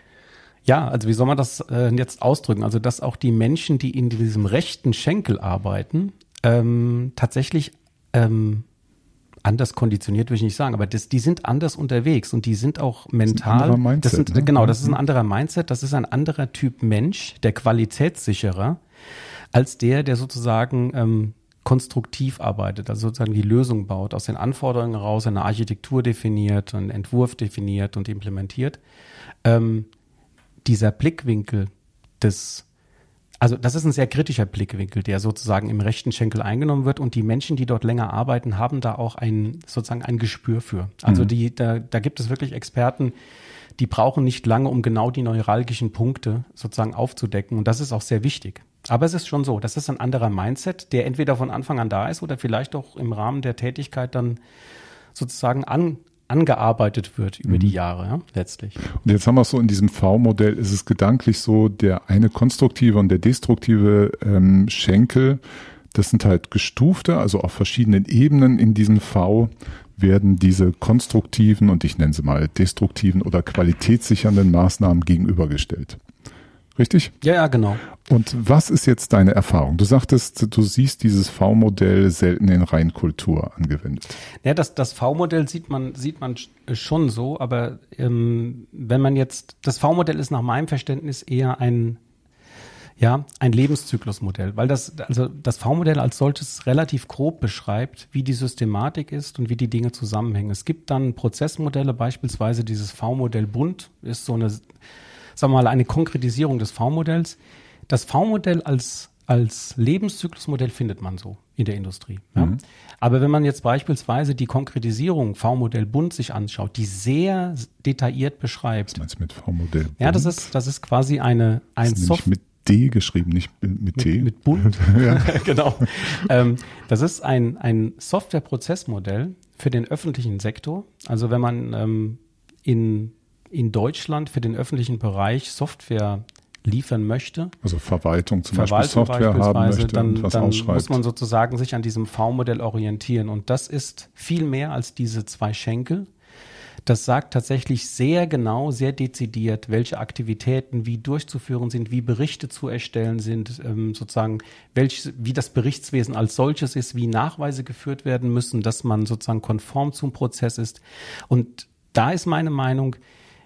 ja, also wie soll man das äh, jetzt ausdrücken? Also, dass auch die Menschen, die in diesem rechten Schenkel arbeiten, ähm, tatsächlich ähm, anders konditioniert, würde ich nicht sagen, aber das, die sind anders unterwegs und die sind auch mental. Das ist ein anderer Mindset, das sind, ne? Genau, das ist ein anderer Mindset, das ist ein anderer Typ Mensch, der Qualitätssicherer, als der, der sozusagen ähm, konstruktiv arbeitet, also sozusagen die Lösung baut, aus den Anforderungen heraus eine Architektur definiert, einen Entwurf definiert und implementiert. Ähm, dieser Blickwinkel, des, also das ist ein sehr kritischer Blickwinkel, der sozusagen im rechten Schenkel eingenommen wird und die Menschen, die dort länger arbeiten, haben da auch ein sozusagen ein Gespür für. Also mhm. die, da, da gibt es wirklich Experten, die brauchen nicht lange, um genau die neuralgischen Punkte sozusagen aufzudecken und das ist auch sehr wichtig. Aber es ist schon so, das ist ein anderer Mindset, der entweder von Anfang an da ist oder vielleicht auch im Rahmen der Tätigkeit dann sozusagen an, angearbeitet wird über mhm. die Jahre, ja, letztlich. Und jetzt haben wir es so, in diesem V-Modell ist es gedanklich so, der eine konstruktive und der destruktive ähm, Schenkel, das sind halt gestufte, also auf verschiedenen Ebenen in diesem V werden diese konstruktiven und ich nenne sie mal destruktiven oder qualitätssichernden Maßnahmen gegenübergestellt. Richtig? Ja, ja, genau. Und was ist jetzt deine Erfahrung? Du sagtest, du siehst dieses V-Modell selten in Reinkultur angewendet. Ja, das, das V-Modell sieht man, sieht man schon so, aber ähm, wenn man jetzt, das V-Modell ist nach meinem Verständnis eher ein, ja, ein Lebenszyklusmodell, weil das, also das V-Modell als solches relativ grob beschreibt, wie die Systematik ist und wie die Dinge zusammenhängen. Es gibt dann Prozessmodelle, beispielsweise dieses V-Modell Bund ist so eine, sagen wir mal, eine Konkretisierung des V-Modells. Das V-Modell als, als Lebenszyklusmodell findet man so in der Industrie. Ja? Mhm. Aber wenn man jetzt beispielsweise die Konkretisierung V-Modell Bund sich anschaut, die sehr detailliert beschreibt. Was meinst du mit V-Modell Bund? Ja, das ist, das ist quasi eine, ein Software. Mit D geschrieben, nicht mit T. Mit, mit Bund. Ja. Genau. Ähm, das ist ein, ein Softwareprozessmodell für den öffentlichen Sektor. Also wenn man ähm, in in Deutschland für den öffentlichen Bereich Software liefern möchte. Also Verwaltung zum Verwaltung Beispiel Software haben möchte dann, und was dann ausschreibt. Muss man sozusagen sich an diesem V-Modell orientieren. Und das ist viel mehr als diese zwei Schenkel. Das sagt tatsächlich sehr genau, sehr dezidiert, welche Aktivitäten wie durchzuführen sind, wie Berichte zu erstellen sind, ähm, sozusagen, welch, wie das Berichtswesen als solches ist, wie Nachweise geführt werden müssen, dass man sozusagen konform zum Prozess ist. Und da ist meine Meinung,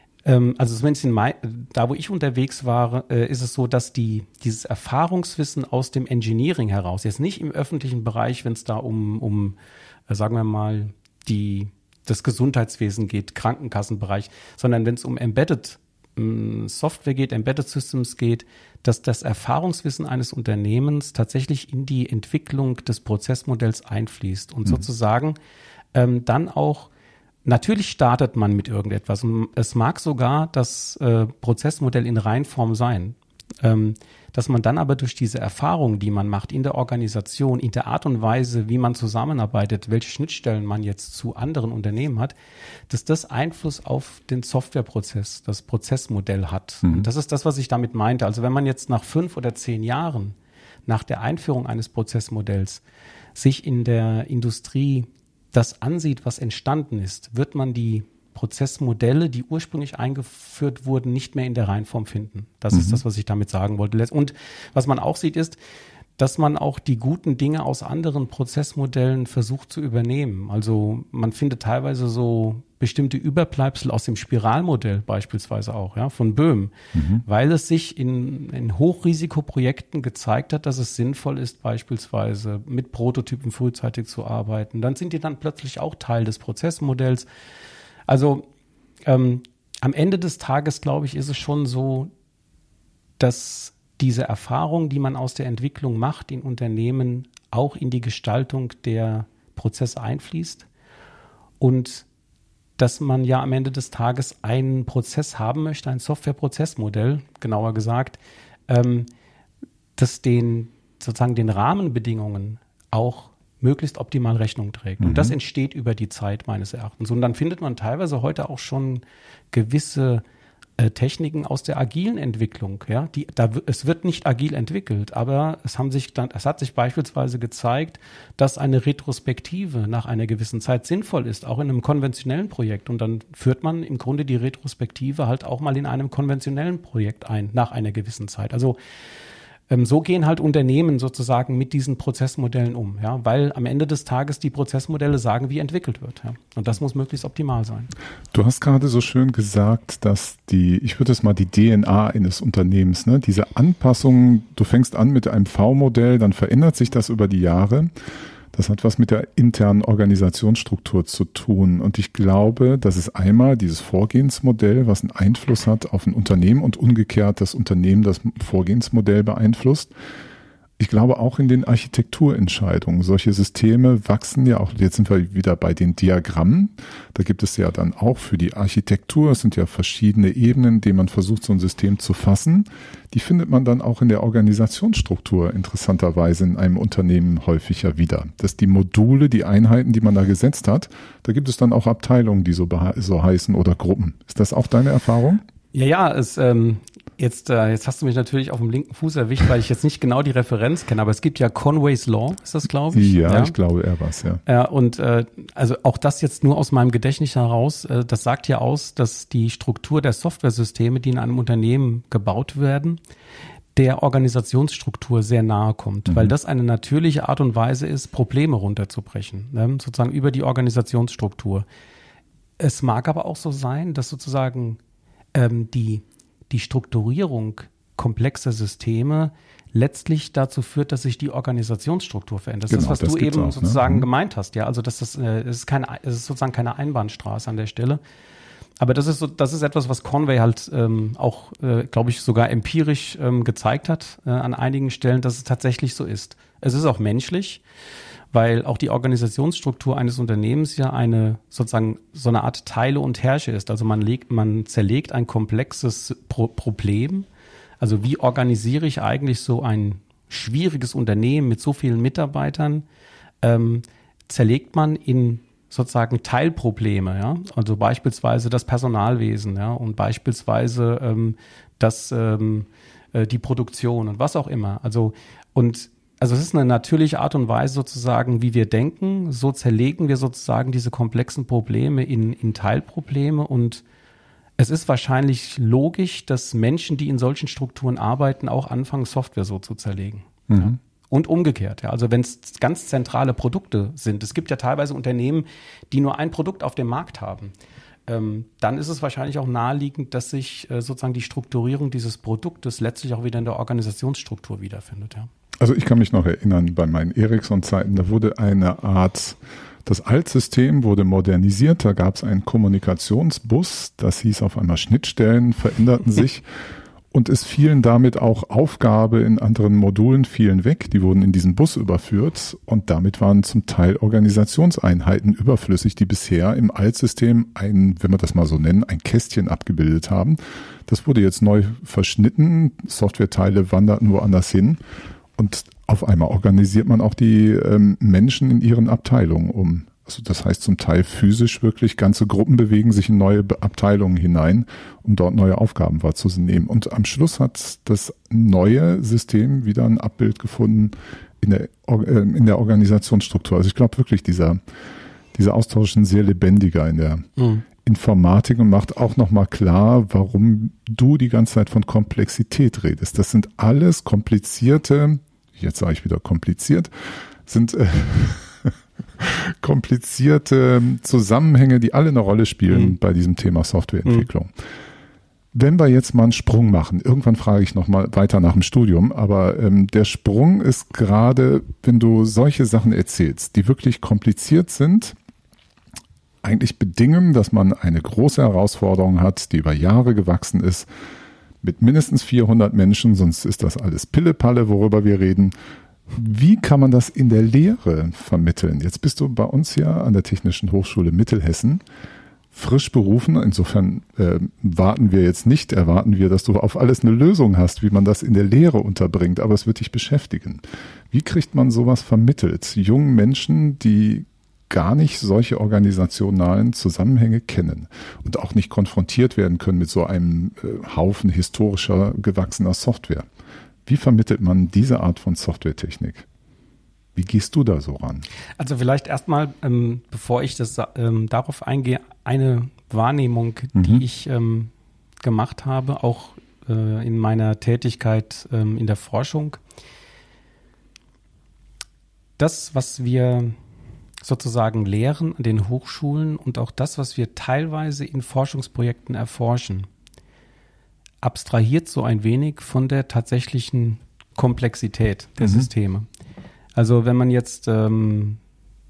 also zumindest in mein, da, wo ich unterwegs war, äh, ist es so, dass die dieses Erfahrungswissen aus dem Engineering heraus, jetzt nicht im öffentlichen Bereich, wenn es da um, um äh, sagen wir mal, die das Gesundheitswesen geht, Krankenkassenbereich, sondern wenn es um Embedded ähm, Software geht, Embedded Systems geht, dass das Erfahrungswissen eines Unternehmens tatsächlich in die Entwicklung des Prozessmodells einfließt und mhm. sozusagen ähm, dann auch natürlich startet man mit irgendetwas. Es mag sogar das äh, Prozessmodell in Reinform sein, ähm, dass man dann aber durch diese Erfahrung, die man macht in der Organisation, in der Art und Weise, wie man zusammenarbeitet, welche Schnittstellen man jetzt zu anderen Unternehmen hat, dass das Einfluss auf den Softwareprozess, das Prozessmodell hat. Mhm. Und das ist das, was ich damit meinte. Also wenn man jetzt nach fünf oder zehn Jahren nach der Einführung eines Prozessmodells sich in der Industrie das ansieht, was entstanden ist, wird man die Prozessmodelle, die ursprünglich eingeführt wurden, nicht mehr in der Reinform finden. Das mhm. ist das, was ich damit sagen wollte. Und was man auch sieht, ist, dass man auch die guten Dinge aus anderen Prozessmodellen versucht zu übernehmen. Also man findet teilweise so bestimmte Überbleibsel aus dem Spiralmodell beispielsweise auch, ja, von Böhm, mhm. weil es sich in, in Hochrisikoprojekten gezeigt hat, dass es sinnvoll ist, beispielsweise mit Prototypen frühzeitig zu arbeiten. Dann sind die dann plötzlich auch Teil des Prozessmodells. Also ähm, am Ende des Tages, glaube ich, ist es schon so, dass diese Erfahrung, die man aus der Entwicklung macht in Unternehmen, auch in die Gestaltung der Prozesse einfließt und dass man ja am Ende des Tages einen Prozess haben möchte, ein Softwareprozessmodell, genauer gesagt, ähm, das den sozusagen den Rahmenbedingungen auch möglichst optimal Rechnung trägt. Mhm. Und das entsteht über die Zeit meines Erachtens. Und dann findet man teilweise heute auch schon gewisse äh, Techniken aus der agilen Entwicklung. Ja, die, da, es wird nicht agil entwickelt, aber es haben sich dann, es hat sich beispielsweise gezeigt, dass eine Retrospektive nach einer gewissen Zeit sinnvoll ist, auch in einem konventionellen Projekt. Und dann führt man im Grunde die Retrospektive halt auch mal in einem konventionellen Projekt ein, nach einer gewissen Zeit. Also Ähm, so gehen halt Unternehmen sozusagen mit diesen Prozessmodellen um, ja, weil am Ende des Tages die Prozessmodelle sagen, wie entwickelt wird. Ja. Und das muss möglichst optimal sein. Du hast gerade so schön gesagt, dass die, ich würde es mal die D N A eines Unternehmens, ne, diese Anpassung, du fängst an mit einem V-Modell, dann verändert sich das über die Jahre. Das hat was mit der internen Organisationsstruktur zu tun. Und ich glaube, das ist einmal dieses Vorgehensmodell, was einen Einfluss hat auf ein Unternehmen und umgekehrt das Unternehmen das Vorgehensmodell beeinflusst. Ich glaube auch in den Architekturentscheidungen. Solche Systeme wachsen ja auch, jetzt sind wir wieder bei den Diagrammen. Da gibt es ja dann auch für die Architektur, es sind ja verschiedene Ebenen, in denen man versucht, so ein System zu fassen. Die findet man dann auch in der Organisationsstruktur interessanterweise in einem Unternehmen häufiger wieder. Dass die Module, die Einheiten, die man da gesetzt hat, da gibt es dann auch Abteilungen, die so, so heißen oder Gruppen. Ist das auch deine Erfahrung? Ja, ja, es, ähm, jetzt, äh, jetzt hast du mich natürlich auf dem linken Fuß erwischt, weil ich jetzt nicht genau die Referenz kenne, aber es gibt ja Conway's Law, ist das, glaube ich? Ja, ja, ich glaube, er war's, ja. Ja, und äh, also auch das jetzt nur aus meinem Gedächtnis heraus, äh, das sagt ja aus, dass die Struktur der Softwaresysteme, die in einem Unternehmen gebaut werden, der Organisationsstruktur sehr nahe kommt, mhm. weil das eine natürliche Art und Weise ist, Probleme runterzubrechen, ne? Sozusagen über die Organisationsstruktur. Es mag aber auch so sein, dass sozusagen ähm, die, die Strukturierung komplexer Systeme letztlich dazu führt, dass sich die Organisationsstruktur verändert. Das genau, ist, was das du eben auch, sozusagen ne? gemeint hast, ja. Also das ist, äh, das ist keine, es ist sozusagen keine Einbahnstraße an der Stelle. Aber das ist so, das ist etwas, was Conway halt ähm, auch, äh, glaube ich, sogar empirisch ähm, gezeigt hat äh, an einigen Stellen, dass es tatsächlich so ist. Es ist auch menschlich, weil auch die Organisationsstruktur eines Unternehmens ja eine sozusagen so eine Art Teile und Herrsche ist. Also man legt, man zerlegt ein komplexes Pro- Problem. Also wie organisiere ich eigentlich so ein schwieriges Unternehmen mit so vielen Mitarbeitern? Ähm, zerlegt man in sozusagen Teilprobleme, ja, also beispielsweise das Personalwesen, ja, und beispielsweise ähm, das ähm, äh, die Produktion und was auch immer. Also und also es ist eine natürliche Art und Weise sozusagen, wie wir denken. So zerlegen wir sozusagen diese komplexen Probleme in in Teilprobleme und es ist wahrscheinlich logisch, dass Menschen, die in solchen Strukturen arbeiten, auch anfangen, Software so zu zerlegen. Mhm. Ja. Und umgekehrt, ja. Also wenn es ganz zentrale Produkte sind, es gibt ja teilweise Unternehmen, die nur ein Produkt auf dem Markt haben, ähm, dann ist es wahrscheinlich auch naheliegend, dass sich äh, sozusagen die Strukturierung dieses Produktes letztlich auch wieder in der Organisationsstruktur wiederfindet, ja. Also ich kann mich noch erinnern, bei meinen Ericsson-Zeiten, da wurde eine Art, das Altsystem wurde modernisiert, da gab es einen Kommunikationsbus, das hieß auf einmal Schnittstellen veränderten sich. Und es fielen damit auch Aufgabe in anderen Modulen fielen weg, die wurden in diesen Bus überführt und damit waren zum Teil Organisationseinheiten überflüssig, die bisher im Altsystem ein, wenn wir das mal so nennen, ein Kästchen abgebildet haben. Das wurde jetzt neu verschnitten, Softwareteile wanderten woanders hin und auf einmal organisiert man auch die ähm, Menschen in ihren Abteilungen um. Also das heißt zum Teil physisch wirklich, ganze Gruppen bewegen sich in neue Abteilungen hinein, um dort neue Aufgaben wahrzunehmen. Und am Schluss hat das neue System wieder ein Abbild gefunden in der, äh, in der Organisationsstruktur. Also ich glaube wirklich, dieser, dieser Austausch ist ein sehr lebendiger in der mhm. Informatik und macht auch nochmal klar, warum du die ganze Zeit von Komplexität redest. Das sind alles komplizierte, jetzt sage ich wieder kompliziert, sind äh, komplizierte Zusammenhänge, die alle eine Rolle spielen mhm. bei diesem Thema Softwareentwicklung. Mhm. Wenn wir jetzt mal einen Sprung machen, irgendwann frage ich noch mal weiter nach dem Studium, aber ähm, der Sprung ist gerade, wenn du solche Sachen erzählst, die wirklich kompliziert sind, eigentlich bedingen, dass man eine große Herausforderung hat, die über Jahre gewachsen ist, mit mindestens vierhundert Menschen, sonst ist das alles Pillepalle, worüber wir reden. Wie kann man das in der Lehre vermitteln? Jetzt bist du bei uns ja an der Technischen Hochschule Mittelhessen frisch berufen. Insofern äh, warten wir jetzt nicht, erwarten wir, dass du auf alles eine Lösung hast, wie man das in der Lehre unterbringt, aber es wird dich beschäftigen. Wie kriegt man sowas vermittelt? Jungen Menschen, die gar nicht solche organisationalen Zusammenhänge kennen und auch nicht konfrontiert werden können mit so einem äh, Haufen historischer gewachsener Software. Wie vermittelt man diese Art von Softwaretechnik? Wie gehst du da so ran? Also vielleicht erstmal, ähm, bevor ich das ähm, darauf eingehe, eine Wahrnehmung, mhm. die ich ähm, gemacht habe, auch äh, in meiner Tätigkeit ähm, in der Forschung. Das, was wir sozusagen lehren an den Hochschulen und auch das, was wir teilweise in Forschungsprojekten erforschen, abstrahiert so ein wenig von der tatsächlichen Komplexität der mhm. Systeme. Also wenn man jetzt ähm,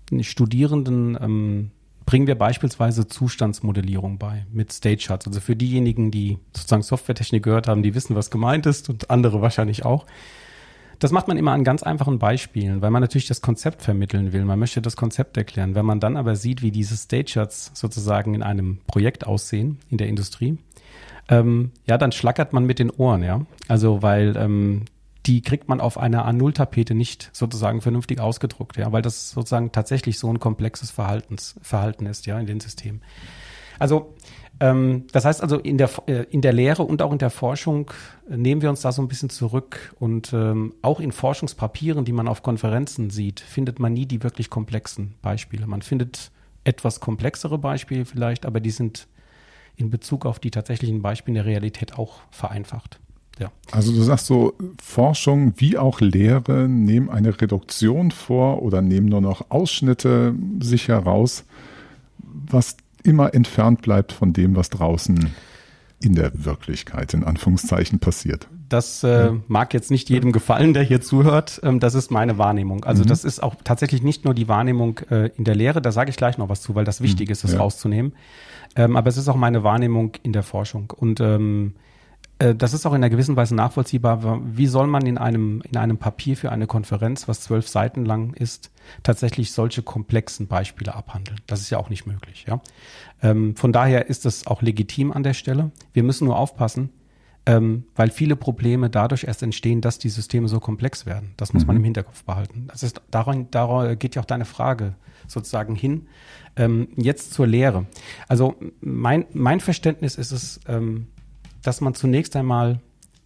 Studierenden ähm, bringen wir beispielsweise Zustandsmodellierung bei mit State Charts. Also für diejenigen, die sozusagen Softwaretechnik gehört haben, die wissen, was gemeint ist und andere wahrscheinlich auch. Das macht man immer an ganz einfachen Beispielen, weil man natürlich das Konzept vermitteln will. Man möchte das Konzept erklären. Wenn man dann aber sieht, wie diese State Charts sozusagen in einem Projekt aussehen in der Industrie, ähm, ja, dann schlackert man mit den Ohren, ja. Also weil ähm, die kriegt man auf einer A null Tapete nicht sozusagen vernünftig ausgedruckt, ja, weil das sozusagen tatsächlich so ein komplexes Verhaltens, Verhalten ist, ja, in den Systemen. Also ähm, das heißt also in der äh, in der Lehre und auch in der Forschung äh, nehmen wir uns da so ein bisschen zurück und ähm, auch in Forschungspapieren, die man auf Konferenzen sieht, findet man nie die wirklich komplexen Beispiele. Man findet etwas komplexere Beispiele vielleicht, aber die sind in Bezug auf die tatsächlichen Beispiele in der Realität auch vereinfacht. Ja. Also du sagst so, Forschung wie auch Lehre nehmen eine Reduktion vor oder nehmen nur noch Ausschnitte sich heraus, was immer entfernt bleibt von dem, was draußen in der Wirklichkeit in Anführungszeichen passiert. Das äh, mag jetzt nicht jedem gefallen, der hier zuhört. Ähm, das ist meine Wahrnehmung. Also mhm. das ist auch tatsächlich nicht nur die Wahrnehmung äh, in der Lehre, da sage ich gleich noch was zu, weil das wichtig mhm. ist, es ja. rauszunehmen. Ähm, aber es ist auch meine Wahrnehmung in der Forschung. Und ähm, äh, das ist auch in einer gewissen Weise nachvollziehbar. Wie soll man in einem in einem Papier für eine Konferenz, was zwölf Seiten lang ist, tatsächlich solche komplexen Beispiele abhandeln? Das ist ja auch nicht möglich. Ja. Ähm, von daher ist es auch legitim an der Stelle. Wir müssen nur aufpassen, ähm, weil viele Probleme dadurch erst entstehen, dass die Systeme so komplex werden. Das muss mhm. man im Hinterkopf behalten. Das ist daran, daran geht ja auch deine Frage sozusagen hin. Ähm, jetzt zur Lehre. Also mein mein Verständnis ist es, ähm, dass man zunächst einmal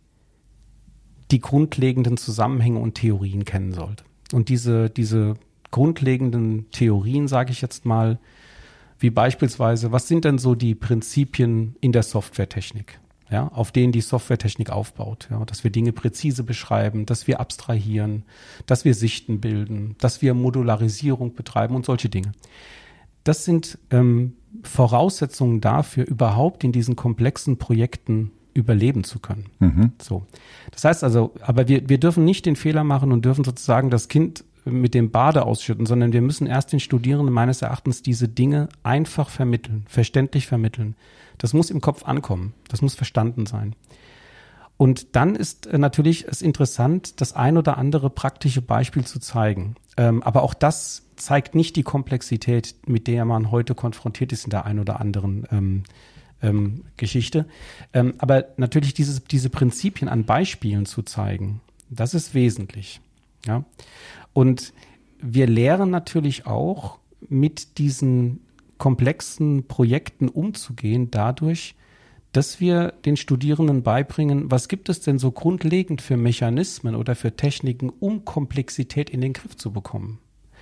die grundlegenden Zusammenhänge und Theorien kennen sollte. Und diese diese grundlegenden Theorien, sage ich jetzt mal, wie beispielsweise, was sind denn so die Prinzipien in der Softwaretechnik, ja, auf denen die Softwaretechnik aufbaut, ja, dass wir Dinge präzise beschreiben, dass wir abstrahieren, dass wir Sichten bilden, dass wir Modularisierung betreiben und solche Dinge. Das sind ähm, Voraussetzungen dafür, überhaupt in diesen komplexen Projekten überleben zu können. Mhm. So. Das heißt also, aber wir, wir dürfen nicht den Fehler machen und dürfen sozusagen das Kind mit dem Bade ausschütten, sondern wir müssen erst den Studierenden meines Erachtens diese Dinge einfach vermitteln, verständlich vermitteln. Das muss im Kopf ankommen, das muss verstanden sein. Und dann ist natürlich es interessant, das ein oder andere praktische Beispiel zu zeigen. Ähm, aber auch das zeigt nicht die Komplexität, mit der man heute konfrontiert ist in der ein oder anderen ähm, ähm, Geschichte. Ähm, aber natürlich dieses, diese Prinzipien an Beispielen zu zeigen, das ist wesentlich. Ja. Und wir lehren natürlich auch, mit diesen komplexen Projekten umzugehen, dadurch, dass wir den Studierenden beibringen, was gibt es denn so grundlegend für Mechanismen oder für Techniken, um Komplexität in den Griff zu bekommen.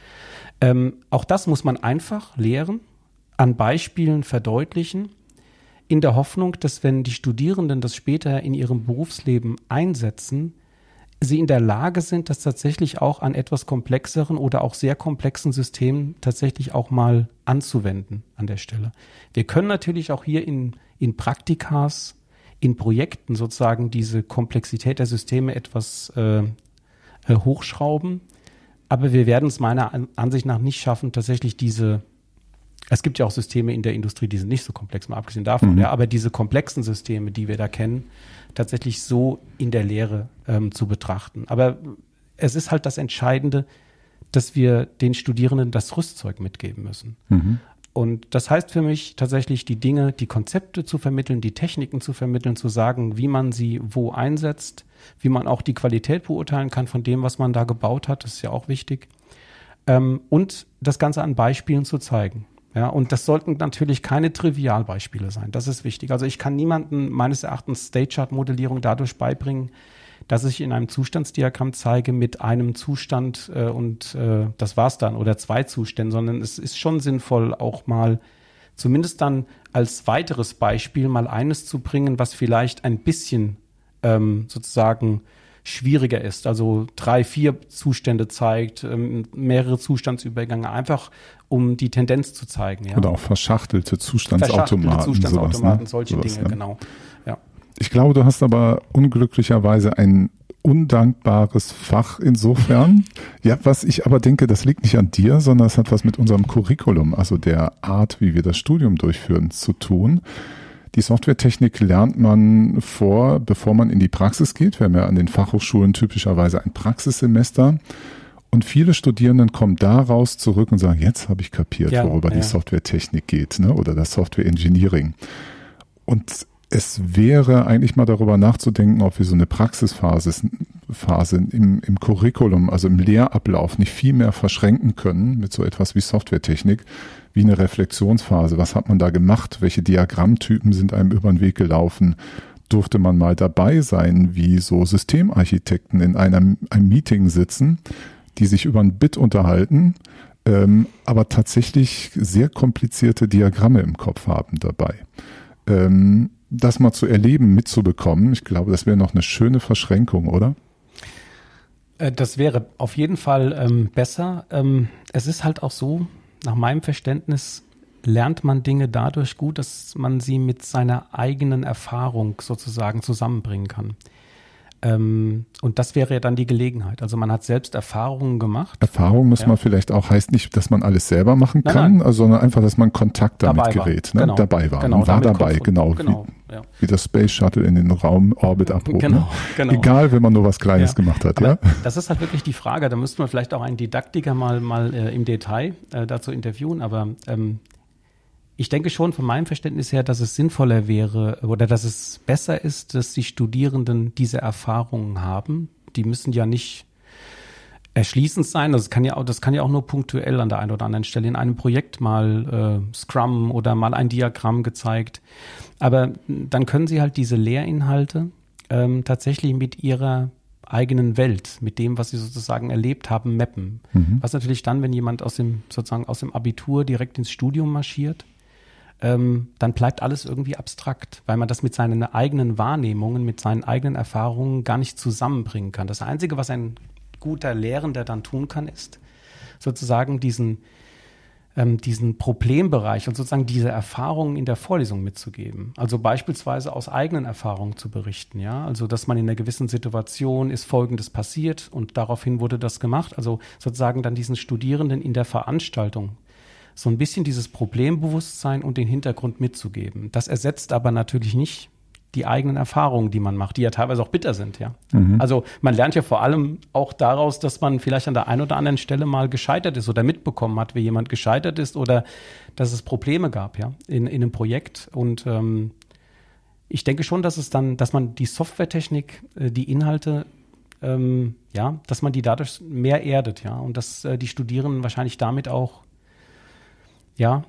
Ähm, auch das muss man einfach lehren, an Beispielen verdeutlichen, in der Hoffnung, dass wenn die Studierenden das später in ihrem Berufsleben einsetzen, sie in der Lage sind, das tatsächlich auch an etwas komplexeren oder auch sehr komplexen Systemen tatsächlich auch mal anzuwenden an der Stelle. Wir können natürlich auch hier in, in Praktikas, in Projekten sozusagen diese Komplexität der Systeme etwas äh, hochschrauben, aber wir werden es meiner Ansicht nach nicht schaffen, tatsächlich diese, es gibt ja auch Systeme in der Industrie, die sind nicht so komplex, mal abgesehen davon, mhm. ja, aber diese komplexen Systeme, die wir da kennen, tatsächlich so in der Lehre ähm, zu betrachten. Aber es ist halt das Entscheidende, dass wir den Studierenden das Rüstzeug mitgeben müssen. Mhm. Und das heißt für mich tatsächlich, die Dinge, die Konzepte zu vermitteln, die Techniken zu vermitteln, zu sagen, wie man sie wo einsetzt, wie man auch die Qualität beurteilen kann von dem, was man da gebaut hat, das ist ja auch wichtig. Ähm, und das Ganze an Beispielen zu zeigen. Ja, und das sollten natürlich keine Trivialbeispiele sein. Das ist wichtig. Also ich kann niemandem meines Erachtens State-Chart-Modellierung dadurch beibringen, dass ich in einem Zustandsdiagramm zeige mit einem Zustand äh, und äh, das war's dann oder zwei Zuständen, sondern es ist schon sinnvoll, auch mal zumindest dann als weiteres Beispiel mal eines zu bringen, was vielleicht ein bisschen ähm, sozusagen schwieriger ist, also drei, vier Zustände zeigt, ähm, mehrere Zustandsübergänge, einfach um die Tendenz zu zeigen. Ja. Oder auch verschachtelte Zustandsautomaten. Verschachtelte Zustandsautomaten, sowas, ne? solche sowas, Dinge, ja. genau. Ja. Ich glaube, du hast aber unglücklicherweise ein undankbares Fach insofern. Ja, was ich aber denke, das liegt nicht an dir, sondern es hat was mit unserem Curriculum, also der Art, wie wir das Studium durchführen, zu tun. Die Softwaretechnik lernt man vor, bevor man in die Praxis geht. Wir haben ja an den Fachhochschulen typischerweise ein Praxissemester. Und viele Studierenden kommen daraus zurück und sagen, jetzt habe ich kapiert, ja, worüber ja. die Softwaretechnik geht, ne? Oder das Software Engineering. Und es wäre eigentlich mal darüber nachzudenken, ob wir so eine Praxisphase Phase im, im Curriculum, also im Lehrablauf, nicht viel mehr verschränken können mit so etwas wie Softwaretechnik, wie eine Reflexionsphase. Was hat man da gemacht? Welche Diagrammtypen sind einem über den Weg gelaufen? Durfte man mal dabei sein, wie so Systemarchitekten in einem, einem Meeting sitzen, die sich über ein Bit unterhalten, ähm, aber tatsächlich sehr komplizierte Diagramme im Kopf haben dabei. Ähm, das mal zu erleben, mitzubekommen, ich glaube, das wäre noch eine schöne Verschränkung, oder? Das wäre auf jeden Fall ähm, besser. Ähm, es ist halt auch so, nach meinem Verständnis lernt man Dinge dadurch gut, dass man sie mit seiner eigenen Erfahrung sozusagen zusammenbringen kann. Ähm, und das wäre ja dann die Gelegenheit. Also man hat selbst Erfahrungen gemacht. Erfahrung muss ja. man vielleicht auch, heißt nicht, dass man alles selber machen kann, nein, nein. Also, sondern einfach, dass man Kontakt damit dabei gerät, ne? genau. dabei war. Genau, man war dabei, genau. genau wie, ja. wie das Space Shuttle in den Raumorbit abhob. Genau, ne? genau. Egal, wenn man nur was Kleines ja. gemacht hat. Aber ja. Das ist halt wirklich die Frage. Da müsste man vielleicht auch einen Didaktiker mal, mal äh, im Detail äh, dazu interviewen. Aber ähm, ich denke schon von meinem Verständnis her, dass es sinnvoller wäre oder dass es besser ist, dass die Studierenden diese Erfahrungen haben. Die müssen ja nicht erschließend sein. Das kann ja auch, das kann ja auch nur punktuell an der einen oder anderen Stelle in einem Projekt mal äh, Scrum oder mal ein Diagramm gezeigt. Aber dann können sie halt diese Lehrinhalte ähm, tatsächlich mit ihrer eigenen Welt, mit dem, was sie sozusagen erlebt haben, mappen. Mhm. Was natürlich dann, wenn jemand aus dem sozusagen aus dem Abitur direkt ins Studium marschiert, Ähm, dann bleibt alles irgendwie abstrakt, weil man das mit seinen eigenen Wahrnehmungen, mit seinen eigenen Erfahrungen gar nicht zusammenbringen kann. Das Einzige, was ein guter Lehrender dann tun kann, ist sozusagen diesen, ähm, diesen Problembereich und sozusagen diese Erfahrungen in der Vorlesung mitzugeben. Also beispielsweise aus eigenen Erfahrungen zu berichten, ja. Also, dass man in einer gewissen Situation ist Folgendes passiert und daraufhin wurde das gemacht. Also sozusagen dann diesen Studierenden in der Veranstaltung so ein bisschen dieses Problembewusstsein und den Hintergrund mitzugeben. Das ersetzt aber natürlich nicht die eigenen Erfahrungen, die man macht, die ja teilweise auch bitter sind, ja. Mhm. Also man lernt ja vor allem auch daraus, dass man vielleicht an der einen oder anderen Stelle mal gescheitert ist oder mitbekommen hat, wie jemand gescheitert ist oder dass es Probleme gab, ja, in, in einem Projekt. Und ähm, ich denke schon, dass es dann, dass man die Softwaretechnik, äh, die Inhalte, ähm, ja, dass man die dadurch mehr erdet, ja, und dass äh, die Studierenden wahrscheinlich damit auch ja,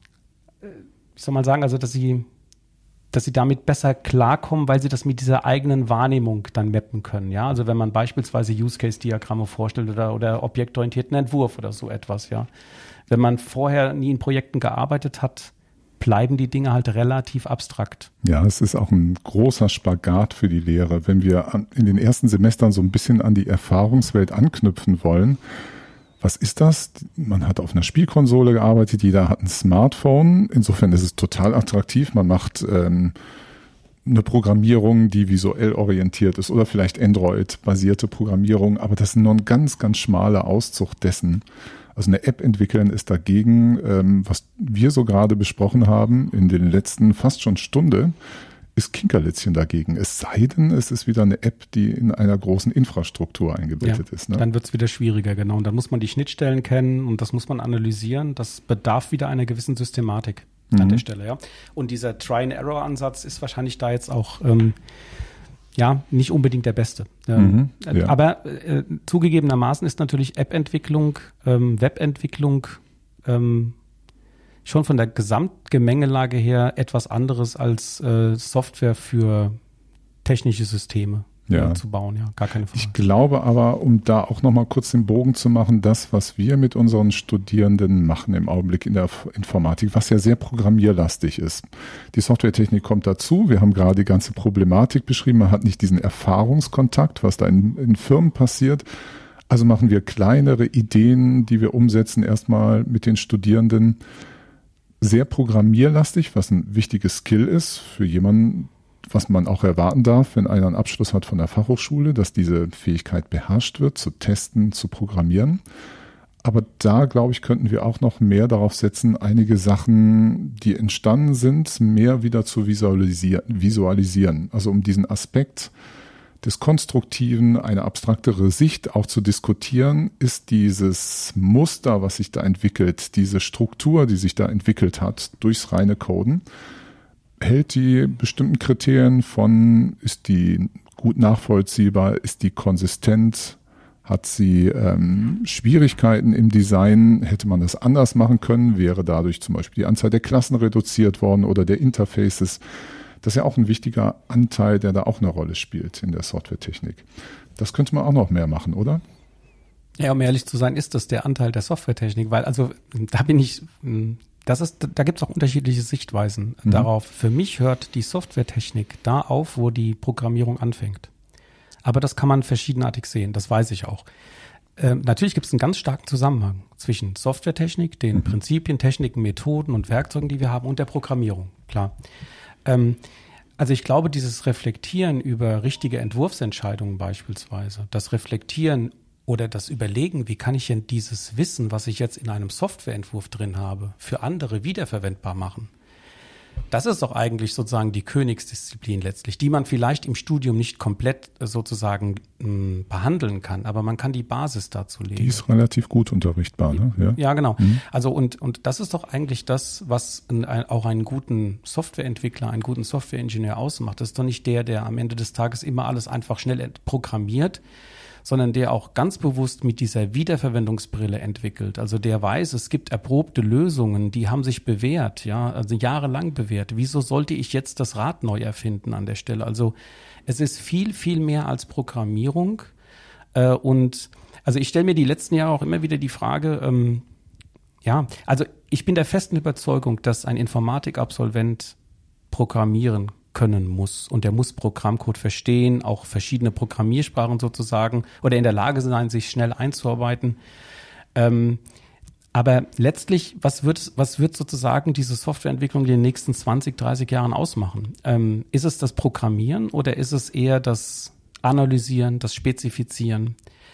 ich soll mal sagen, also dass sie, dass sie damit besser klarkommen, weil sie das mit dieser eigenen Wahrnehmung dann mappen können. Ja, also wenn man beispielsweise Use-Case-Diagramme vorstellt oder, oder objektorientierten Entwurf oder so etwas, ja. Wenn man vorher nie in Projekten gearbeitet hat, bleiben die Dinge halt relativ abstrakt. Ja, es ist auch ein großer Spagat für die Lehre. Wenn wir an, in den ersten Semestern so ein bisschen an die Erfahrungswelt anknüpfen wollen, was ist das? Man hat auf einer Spielkonsole gearbeitet, jeder hat ein Smartphone. Insofern ist es total attraktiv. Man macht ähm, eine Programmierung, die visuell orientiert ist oder vielleicht Android-basierte Programmierung. Aber das ist nur ein ganz, ganz schmaler Auszug dessen. Also eine App entwickeln ist dagegen, ähm, was wir so gerade besprochen haben in den letzten fast schon Stunde, ist Kinkerlitzchen dagegen. Es sei denn, es ist wieder eine App, die in einer großen Infrastruktur eingebettet ja, ist. Ne? Dann wird es wieder schwieriger, genau. Und dann muss man die Schnittstellen kennen und das muss man analysieren. Das bedarf wieder einer gewissen Systematik mhm. an der Stelle. Ja. Und dieser Try-and-Error-Ansatz ist wahrscheinlich da jetzt auch ähm, ja nicht unbedingt der beste. Ähm, mhm, ja. Aber äh, zugegebenermaßen ist natürlich App-Entwicklung, ähm, Webentwicklung ähm, schon von der Gesamtgemengelage her etwas anderes als äh, Software für technische Systeme ja. äh, zu bauen. Ja, gar keine Frage. Ich glaube aber, um da auch nochmal kurz den Bogen zu machen, das, was wir mit unseren Studierenden machen im Augenblick in der Informatik, was ja sehr programmierlastig ist. Die Softwaretechnik kommt dazu. Wir haben gerade die ganze Problematik beschrieben. Man hat nicht diesen Erfahrungskontakt, was da in, in Firmen passiert. Also machen wir kleinere Ideen, die wir umsetzen, erstmal mit den Studierenden. Sehr programmierlastig, was ein wichtiges Skill ist für jemanden, was man auch erwarten darf, wenn einer einen Abschluss hat von der Fachhochschule, dass diese Fähigkeit beherrscht wird, zu testen, zu programmieren. Aber da, glaube ich, könnten wir auch noch mehr darauf setzen, einige Sachen, die entstanden sind, mehr wieder zu visualisieren. visualisieren. Also um diesen Aspekt des Konstruktiven, eine abstraktere Sicht auch zu diskutieren, ist dieses Muster, was sich da entwickelt, diese Struktur, die sich da entwickelt hat, durchs reine Coden, hält die bestimmten Kriterien von, ist die gut nachvollziehbar, ist die konsistent, hat sie ähm, Schwierigkeiten im Design, hätte man das anders machen können, wäre dadurch zum Beispiel die Anzahl der Klassen reduziert worden oder der Interfaces. Das ist ja auch ein wichtiger Anteil, der da auch eine Rolle spielt in der Softwaretechnik. Das könnte man auch noch mehr machen, oder? Ja, um ehrlich zu sein, ist das der Anteil der Softwaretechnik, weil also da bin ich, das ist, da gibt es auch unterschiedliche Sichtweisen mhm. darauf. Für mich hört die Softwaretechnik da auf, wo die Programmierung anfängt. Aber das kann man verschiedenartig sehen, das weiß ich auch. Ähm, natürlich gibt es einen ganz starken Zusammenhang zwischen Softwaretechnik, den mhm. Prinzipien, Techniken, Methoden und Werkzeugen, die wir haben, und der Programmierung, klar. Ähm, also ich glaube, dieses Reflektieren über richtige Entwurfsentscheidungen beispielsweise, das Reflektieren oder das Überlegen, wie kann ich denn dieses Wissen, was ich jetzt in einem Softwareentwurf drin habe, für andere wiederverwendbar machen? Das ist doch eigentlich sozusagen die Königsdisziplin letztlich, die man vielleicht im Studium nicht komplett sozusagen mh, behandeln kann, aber man kann die Basis dazu legen. Die ist relativ gut unterrichtbar, ne? Ja, ja genau. Mhm. Also und und das ist doch eigentlich das, was ein, ein, auch einen guten Softwareentwickler, einen guten Softwareingenieur ausmacht. Das ist doch nicht der, der am Ende des Tages immer alles einfach schnell programmiert, sondern der auch ganz bewusst mit dieser Wiederverwendungsbrille entwickelt. Also der weiß, es gibt erprobte Lösungen, die haben sich bewährt, ja, also jahrelang bewährt. Wieso sollte ich jetzt das Rad neu erfinden an der Stelle? Also es ist viel, viel mehr als Programmierung. Äh, und also ich stelle mir die letzten Jahre auch immer wieder die Frage, ähm, ja, also ich bin der festen Überzeugung, dass ein Informatikabsolvent programmieren können muss. Und der muss Programmcode verstehen, auch verschiedene Programmiersprachen sozusagen, oder in der Lage sein, sich schnell einzuarbeiten. Ähm, aber letztlich, was wird, was wird sozusagen diese Softwareentwicklung in den nächsten zwanzig, dreißig Jahren ausmachen? Ähm, ist es das Programmieren oder ist es eher das Analysieren, das Spezifizieren?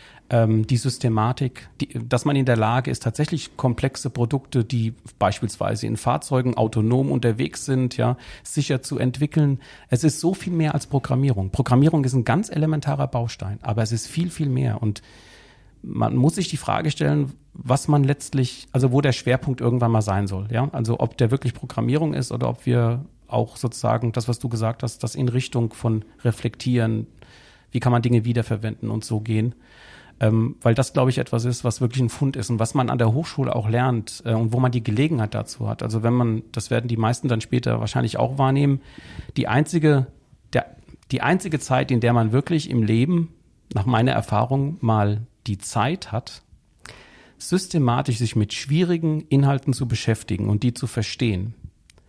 Die Systematik, die, dass man in der Lage ist, tatsächlich komplexe Produkte, die beispielsweise in Fahrzeugen autonom unterwegs sind, ja, sicher zu entwickeln. Es ist so viel mehr als Programmierung. Programmierung ist ein ganz elementarer Baustein, aber es ist viel, viel mehr. Und man muss sich die Frage stellen, was man letztlich, also wo der Schwerpunkt irgendwann mal sein soll, ja. Also ob der wirklich Programmierung ist oder ob wir auch sozusagen das, was du gesagt hast, das in Richtung von Reflektieren, wie kann man Dinge wiederverwenden und so gehen. Ähm, weil das, glaube ich, etwas ist, was wirklich ein Fund ist und was man an der Hochschule auch lernt äh, und wo man die Gelegenheit dazu hat. Also wenn man, das werden die meisten dann später wahrscheinlich auch wahrnehmen, die einzige, der, die einzige Zeit, in der man wirklich im Leben, nach meiner Erfahrung, mal die Zeit hat, systematisch sich mit schwierigen Inhalten zu beschäftigen und die zu verstehen,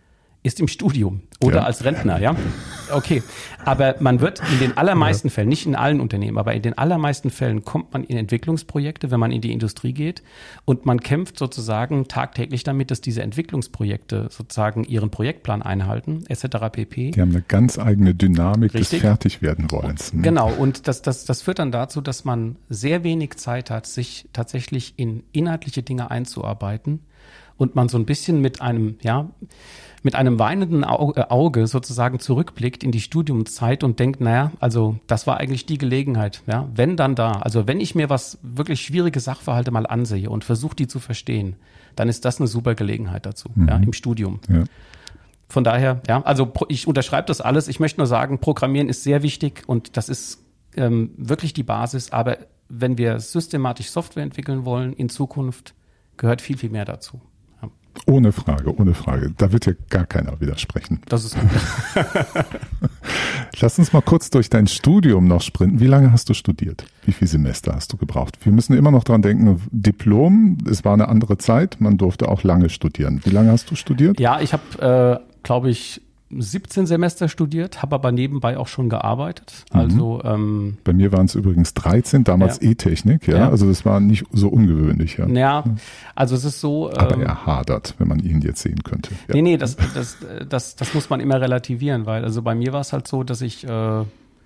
ist im Studium oder ja. als Rentner, ja. Okay, aber man wird in den allermeisten ja. Fällen, nicht in allen Unternehmen, aber in den allermeisten Fällen kommt man in Entwicklungsprojekte, wenn man in die Industrie geht und man kämpft sozusagen tagtäglich damit, dass diese Entwicklungsprojekte sozusagen ihren Projektplan einhalten, et cetera pp. Die haben eine ganz eigene Dynamik Richtig. des Fertigwerdenwollens. Hm. Genau, und das, das, das führt dann dazu, dass man sehr wenig Zeit hat, sich tatsächlich in inhaltliche Dinge einzuarbeiten und man so ein bisschen mit einem, ja, mit einem weinenden Auge sozusagen zurückblickt in die Studiumzeit und denkt, naja, also das war eigentlich die Gelegenheit, ja, wenn dann da. Also wenn ich mir was wirklich schwierige Sachverhalte mal ansehe und versuche, die zu verstehen, dann ist das eine super Gelegenheit dazu, mhm. ja, im Studium. Ja. Von daher, ja, also ich unterschreibe das alles. Ich möchte nur sagen, Programmieren ist sehr wichtig und das ist ähm, wirklich die Basis. Aber wenn wir systematisch Software entwickeln wollen in Zukunft, gehört viel, viel mehr dazu. Ohne Frage, ohne Frage. Da wird ja gar keiner widersprechen. Das ist gut. Lass uns mal kurz durch dein Studium noch sprinten. Wie lange hast du studiert? Wie viele Semester hast du gebraucht? Wir müssen immer noch dran denken, Diplom, es war eine andere Zeit, man durfte auch lange studieren. Wie lange hast du studiert? Ja, ich habe, äh, glaube ich, siebzehn Semester studiert, habe aber nebenbei auch schon gearbeitet. Also ähm, bei mir waren es übrigens dreizehn, damals ja. E-Technik, ja? ja. Also das war nicht so ungewöhnlich. Ja, ja also es ist so. Aber ähm, er hadert, wenn man ihn jetzt sehen könnte. Ja. Nee, nee, das, das, das, das muss man immer relativieren, weil also bei mir war es halt so, dass ich äh,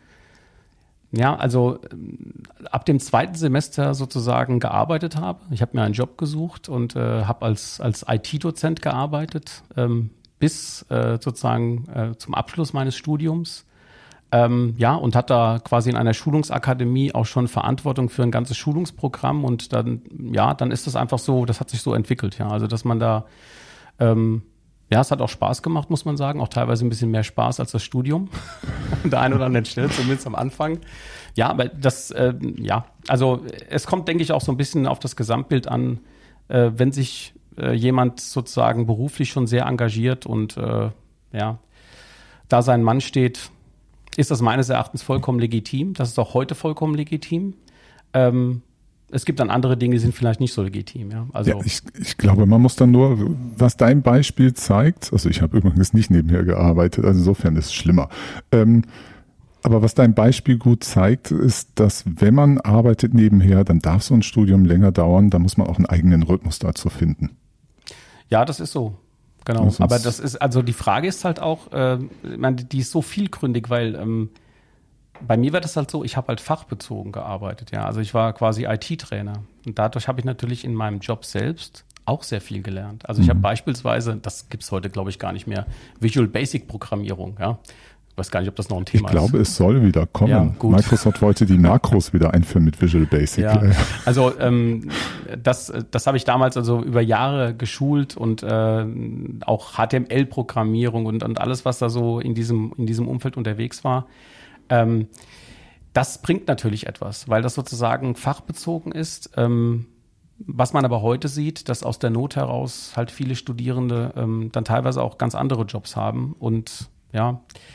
ja, also ab dem zweiten Semester sozusagen gearbeitet habe. Ich habe mir einen Job gesucht und äh, habe als, als I T-Dozent gearbeitet, ähm, bis äh, sozusagen äh, zum Abschluss meines Studiums. Ähm, ja, und hatte da quasi in einer Schulungsakademie auch schon Verantwortung für ein ganzes Schulungsprogramm. Und dann, ja, dann ist das einfach so, das hat sich so entwickelt, ja. Also, dass man da, ähm, ja, es hat auch Spaß gemacht, muss man sagen. Auch teilweise ein bisschen mehr Spaß als das Studium. An der einen oder anderen Stelle, zumindest am Anfang. Ja, aber das, äh, ja, also es kommt, denke ich, auch so ein bisschen auf das Gesamtbild an, äh, wenn sich äh, jemand sozusagen beruflich schon sehr engagiert und äh, ja, da sein Mann steht, ist das meines Erachtens vollkommen legitim. Das ist auch heute vollkommen legitim. Ähm, Es gibt dann andere Dinge, die sind vielleicht nicht so legitim. Ja, also ja, ich, ich glaube, man muss dann nur, was dein Beispiel zeigt, also ich habe übrigens nicht nebenher gearbeitet, also insofern ist es schlimmer. Ähm, aber was dein Beispiel gut zeigt, ist, dass wenn man arbeitet nebenher, dann darf so ein Studium länger dauern, da muss man auch einen eigenen Rhythmus dazu finden. Ja, das ist so. Genau. Also aber das ist, also die Frage ist halt auch, äh, ich meine, die ist so vielgründig, weil ähm, bei mir war das halt so, ich habe halt fachbezogen gearbeitet, ja. Also ich war quasi I T-Trainer und dadurch habe ich natürlich in meinem Job selbst auch sehr viel gelernt. Also ich mhm. habe beispielsweise, das gibt's heute glaube ich gar nicht mehr, Visual Basic Programmierung, ja. Ich weiß gar nicht, ob das noch ein Thema ist. Ich glaube, ist. es soll wieder kommen. Ja, Microsoft wollte die Makros wieder einführen mit Visual Basic. Ja, also ähm, das, das habe ich damals also über Jahre geschult und äh, auch H T M L-Programmierung und, und alles, was da so in diesem, in diesem Umfeld unterwegs war. Ähm, das bringt natürlich etwas, weil das sozusagen fachbezogen ist. Ähm, was man aber heute sieht, dass aus der Not heraus halt viele Studierende ähm, dann teilweise auch ganz andere Jobs haben und ja,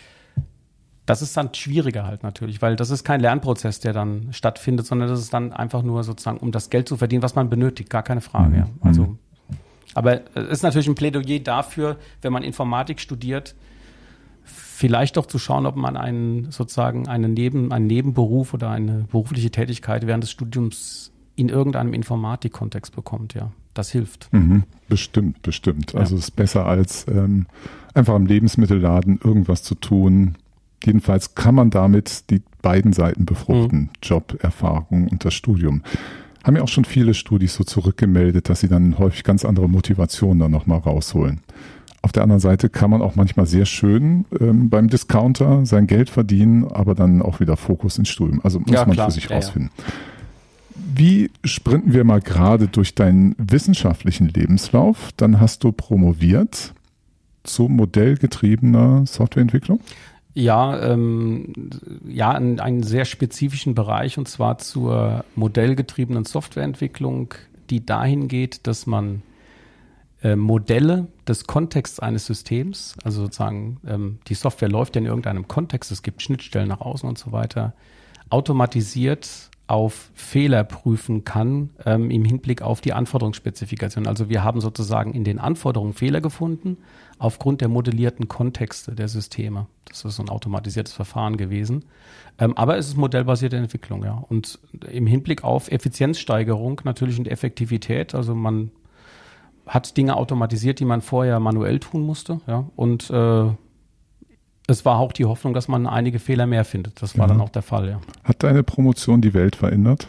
das ist dann schwieriger halt natürlich, weil das ist kein Lernprozess, der dann stattfindet, sondern das ist dann einfach nur sozusagen, um das Geld zu verdienen, was man benötigt, gar keine Frage. Mhm. Ja. Also, aber es ist natürlich ein Plädoyer dafür, wenn man Informatik studiert, vielleicht doch zu schauen, ob man einen sozusagen einen, Neben, einen Nebenberuf oder eine berufliche Tätigkeit während des Studiums in irgendeinem Informatikkontext bekommt. Ja, das hilft. Mhm. Bestimmt, bestimmt. Ja. Also es ist besser als ähm, einfach im Lebensmittelladen irgendwas zu tun. Jedenfalls kann man damit die beiden Seiten befruchten, mhm. Job, Erfahrung und das Studium. Haben ja auch schon viele Studis so zurückgemeldet, dass sie dann häufig ganz andere Motivationen dann nochmal rausholen. Auf der anderen Seite kann man auch manchmal sehr schön ähm, beim Discounter sein Geld verdienen, aber dann auch wieder Fokus ins Studium. Also muss ja, man klar. für sich ja, rausfinden. Ja. Wie sprinten wir mal gerade durch deinen wissenschaftlichen Lebenslauf? Dann hast du promoviert zu modellgetriebener Softwareentwicklung? Ja, ähm, ja, in einen sehr spezifischen Bereich, und zwar zur modellgetriebenen Softwareentwicklung, die dahin geht, dass man äh, Modelle des Kontexts eines Systems, also sozusagen ähm, die Software läuft ja in irgendeinem Kontext, es gibt Schnittstellen nach außen und so weiter, automatisiert auf Fehler prüfen kann ähm, im Hinblick auf die Anforderungsspezifikation. Also wir haben sozusagen in den Anforderungen Fehler gefunden aufgrund der modellierten Kontexte der Systeme. Das ist so ein automatisiertes Verfahren gewesen. Ähm, aber es ist modellbasierte Entwicklung, ja. Und im Hinblick auf Effizienzsteigerung natürlich und Effektivität. Also man hat Dinge automatisiert, die man vorher manuell tun musste, ja. Und äh, es war auch die Hoffnung, dass man einige Fehler mehr findet. Das war ja. dann auch der Fall, ja. Hat deine Promotion die Welt verändert?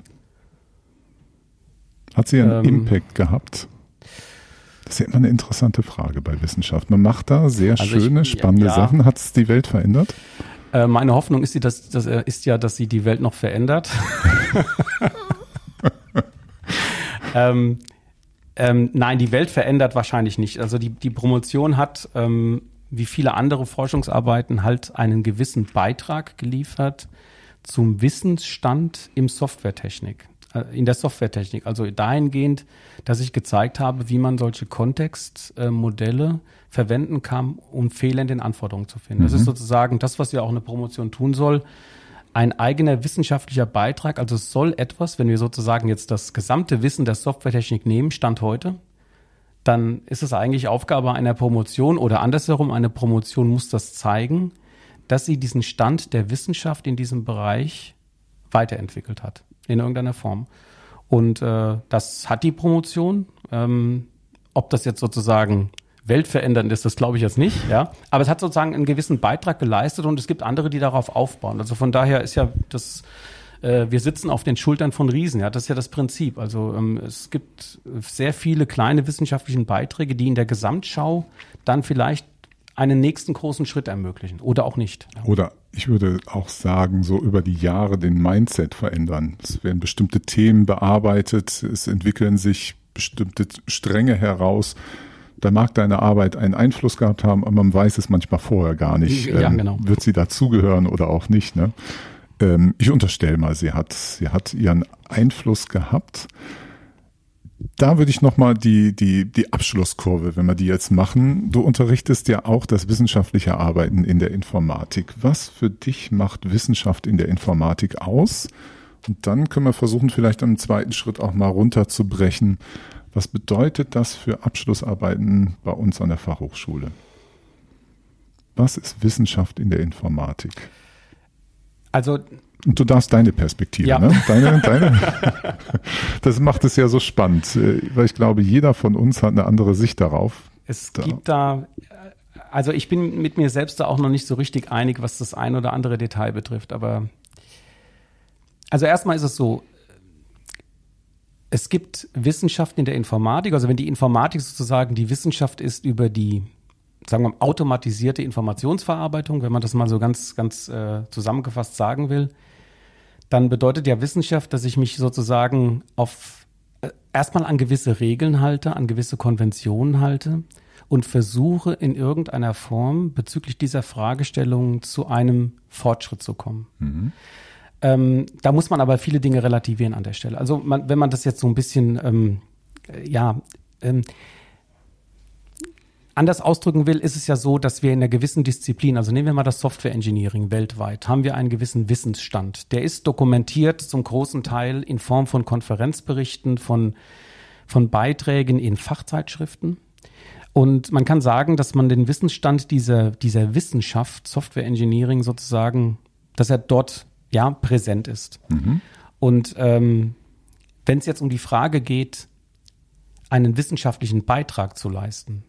Hat sie einen ähm, Impact gehabt? Das ist ja immer eine interessante Frage bei Wissenschaft. Man macht da sehr also schöne, ich, spannende ja, Sachen. Hat es die Welt verändert? Äh, meine Hoffnung ist, die, dass, dass, ist ja, dass sie die Welt noch verändert. ähm, ähm, nein, die Welt verändert wahrscheinlich nicht. Also die, die Promotion hat ähm, wie viele andere Forschungsarbeiten halt einen gewissen Beitrag geliefert zum Wissensstand im Softwaretechnik, äh, in der Softwaretechnik. Also dahingehend, dass ich gezeigt habe, wie man solche Kontextmodelle äh, verwenden kann, um Fehler in den Anforderungen zu finden. Mhm. Das ist sozusagen das, was ja auch eine Promotion tun soll. Ein eigener wissenschaftlicher Beitrag. Also es soll etwas, wenn wir sozusagen jetzt das gesamte Wissen der Softwaretechnik nehmen, Stand heute, dann ist es eigentlich Aufgabe einer Promotion oder andersherum, eine Promotion muss das zeigen, dass sie diesen Stand der Wissenschaft in diesem Bereich weiterentwickelt hat, in irgendeiner Form. Und äh, das hat die Promotion. Ähm, ob das jetzt sozusagen weltverändernd ist, das glaube ich jetzt nicht, ja. Aber es hat sozusagen einen gewissen Beitrag geleistet und es gibt andere, die darauf aufbauen. Also von daher ist ja das, äh, wir sitzen auf den Schultern von Riesen, ja. Das ist ja das Prinzip. Also ähm, es gibt sehr viele kleine wissenschaftliche Beiträge, die in der Gesamtschau dann vielleicht einen nächsten großen Schritt ermöglichen oder auch nicht. Ja. Oder ich würde auch sagen, so über die Jahre den Mindset verändern. Es werden bestimmte Themen bearbeitet, es entwickeln sich bestimmte Stränge heraus. Da mag deine Arbeit einen Einfluss gehabt haben, aber man weiß es manchmal vorher gar nicht. Ja, ähm, genau. Wird sie dazugehören oder auch nicht, ne? Ähm, ich unterstelle mal, sie hat, sie hat ihren Einfluss gehabt. Da würde ich nochmal die, die, die Abschlusskurve, wenn wir die jetzt machen. Du unterrichtest ja auch das wissenschaftliche Arbeiten in der Informatik. Was für dich macht Wissenschaft in der Informatik aus? Und dann können wir versuchen, vielleicht im zweiten Schritt auch mal runterzubrechen. Was bedeutet das für Abschlussarbeiten bei uns an der Fachhochschule? Was ist Wissenschaft in der Informatik? Also Und du darfst deine Perspektive, ja. ne? Deine, deine. Das macht es ja so spannend, weil ich glaube, jeder von uns hat eine andere Sicht darauf. Es da. gibt da, also ich bin mit mir selbst da auch noch nicht so richtig einig, was das ein oder andere Detail betrifft, aber also erstmal ist es so, es gibt Wissenschaft in der Informatik, also wenn die Informatik sozusagen die Wissenschaft ist über die, sagen wir mal, automatisierte Informationsverarbeitung, wenn man das mal so ganz, ganz äh, zusammengefasst sagen will, dann bedeutet ja Wissenschaft, dass ich mich sozusagen auf äh, erstmal an gewisse Regeln halte, an gewisse Konventionen halte und versuche in irgendeiner Form bezüglich dieser Fragestellung zu einem Fortschritt zu kommen. Mhm. Ähm, da muss man aber viele Dinge relativieren an der Stelle. Also man, wenn man das jetzt so ein bisschen, ähm, ja, ähm, anders ausdrücken will, ist es ja so, dass wir in einer gewissen Disziplin, also nehmen wir mal das Software Engineering weltweit, haben wir einen gewissen Wissensstand. Der ist dokumentiert zum großen Teil in Form von Konferenzberichten, von, von Beiträgen in Fachzeitschriften. Und man kann sagen, dass man den Wissensstand dieser, dieser Wissenschaft, Software Engineering sozusagen, dass er dort ja präsent ist. Mhm. Und ähm, wenn es jetzt um die Frage geht, einen wissenschaftlichen Beitrag zu leisten,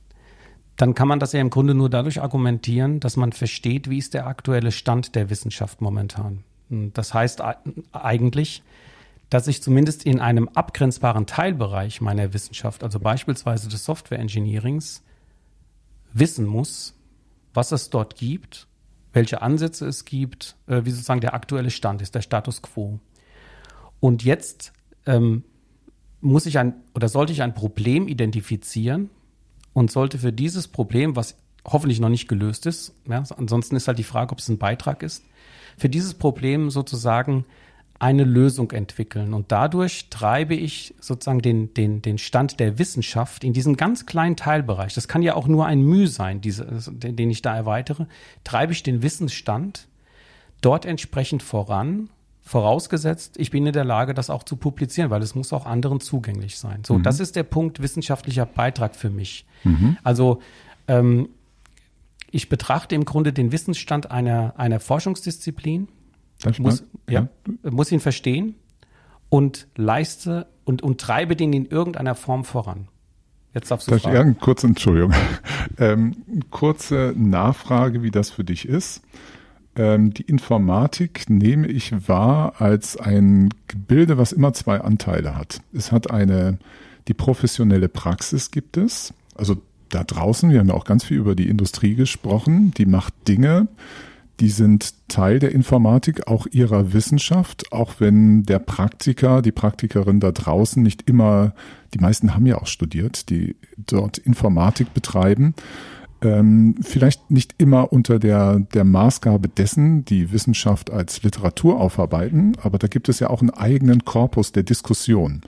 dann kann man das ja im Grunde nur dadurch argumentieren, dass man versteht, wie ist der aktuelle Stand der Wissenschaft momentan. Das heißt eigentlich, dass ich zumindest in einem abgrenzbaren Teilbereich meiner Wissenschaft, also beispielsweise des Software Engineerings, wissen muss, was es dort gibt, welche Ansätze es gibt, äh, wie sozusagen der aktuelle Stand ist, der Status quo. Und jetzt ähm, muss ich ein oder sollte ich ein Problem identifizieren und sollte für dieses Problem, was hoffentlich noch nicht gelöst ist, ja, ansonsten ist halt die Frage, ob es ein Beitrag ist, für dieses Problem sozusagen eine Lösung entwickeln. Und dadurch treibe ich sozusagen den, den, den Stand der Wissenschaft in diesem ganz kleinen Teilbereich. Das kann ja auch nur ein Mühe sein, diese, den, den ich da erweitere. Treibe ich den Wissensstand dort entsprechend voran, vorausgesetzt, ich bin in der Lage, das auch zu publizieren, weil es muss auch anderen zugänglich sein. So, mhm. Das ist der Punkt wissenschaftlicher Beitrag für mich. Mhm. Also, ähm, ich betrachte im Grunde den Wissensstand einer, einer Forschungsdisziplin, muss, ja, ja. muss ihn verstehen und leiste und, und treibe den in irgendeiner Form voran. Jetzt darfst du fragen. Ja, kurze Entschuldigung. Ähm, kurze Nachfrage, wie das für dich ist. Ähm, die Informatik nehme ich wahr als ein Gebilde, was immer zwei Anteile hat. Es hat eine, die professionelle Praxis gibt es, also da draußen, wir haben ja auch ganz viel über die Industrie gesprochen, die macht Dinge, die sind Teil der Informatik, auch ihrer Wissenschaft, auch wenn der Praktiker, die Praktikerin da draußen nicht immer, die meisten haben ja auch studiert, die dort Informatik betreiben, ähm, vielleicht nicht immer unter der, der Maßgabe dessen, die Wissenschaft als Literatur aufarbeiten, aber da gibt es ja auch einen eigenen Korpus der Diskussion,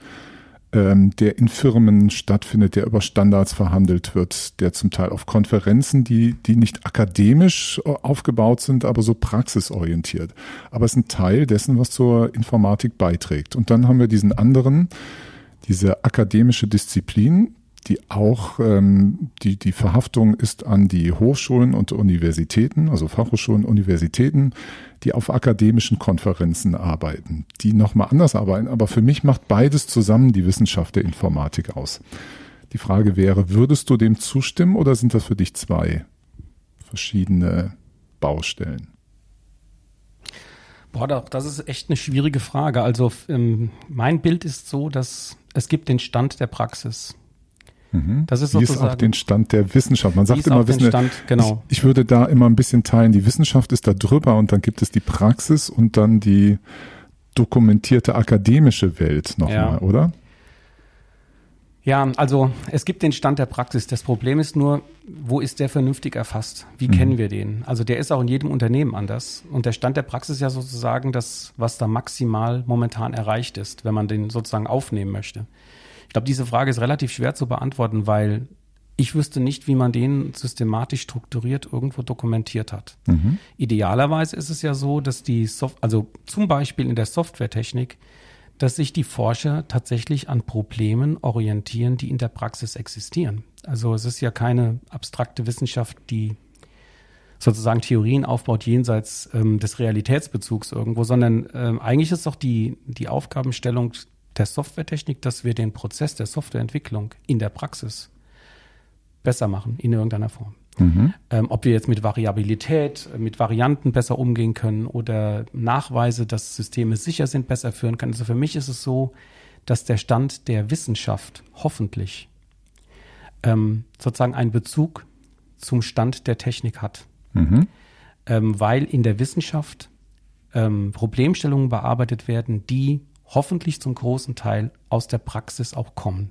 der in Firmen stattfindet, der über Standards verhandelt wird, der zum Teil auf Konferenzen, die die nicht akademisch aufgebaut sind, aber so praxisorientiert. Aber es ist ein Teil dessen, was zur Informatik beiträgt. Und dann haben wir diesen anderen, diese akademische Disziplin, die auch, ähm, die, die Verhaftung ist an die Hochschulen und Universitäten, also Fachhochschulen, Universitäten, die auf akademischen Konferenzen arbeiten, die nochmal anders arbeiten. Aber für mich macht beides zusammen die Wissenschaft der Informatik aus. Die Frage wäre, würdest du dem zustimmen oder sind das für dich zwei verschiedene Baustellen? Boah, das ist echt eine schwierige Frage. Also ähm, mein Bild ist so, dass es gibt den Stand der Praxis. Mhm. Das ist Wie sozusagen, ist auch den Stand der Wissenschaft. Man sagt immer, Wissen, Stand, genau. ich, ich würde da immer ein bisschen teilen, die Wissenschaft ist da drüber und dann gibt es die Praxis und dann die dokumentierte akademische Welt nochmal, ja. oder? Ja, also es gibt den Stand der Praxis. Das Problem ist nur, wo ist der vernünftig erfasst? Wie mhm. kennen wir den? Also der ist auch in jedem Unternehmen anders. Und der Stand der Praxis ist ja sozusagen das, was da maximal momentan erreicht ist, wenn man den sozusagen aufnehmen möchte. Ich glaube, diese Frage ist relativ schwer zu beantworten, weil ich wüsste nicht, wie man den systematisch strukturiert irgendwo dokumentiert hat. Mhm. Idealerweise ist es ja so, dass die Soft- also zum Beispiel in der Softwaretechnik, dass sich die Forscher tatsächlich an Problemen orientieren, die in der Praxis existieren. Also es ist ja keine abstrakte Wissenschaft, die sozusagen Theorien aufbaut jenseits ähm, des Realitätsbezugs irgendwo, sondern ähm, eigentlich ist doch die, die Aufgabenstellung der Softwaretechnik, dass wir den Prozess der Softwareentwicklung in der Praxis besser machen, in irgendeiner Form. Mhm. Ähm, ob wir jetzt mit Variabilität, mit Varianten besser umgehen können oder Nachweise, dass Systeme sicher sind, besser führen können. Also für mich ist es so, dass der Stand der Wissenschaft hoffentlich ähm, sozusagen einen Bezug zum Stand der Technik hat. Mhm. Ähm, weil in der Wissenschaft ähm, Problemstellungen bearbeitet werden, die hoffentlich zum großen Teil aus der Praxis auch kommen.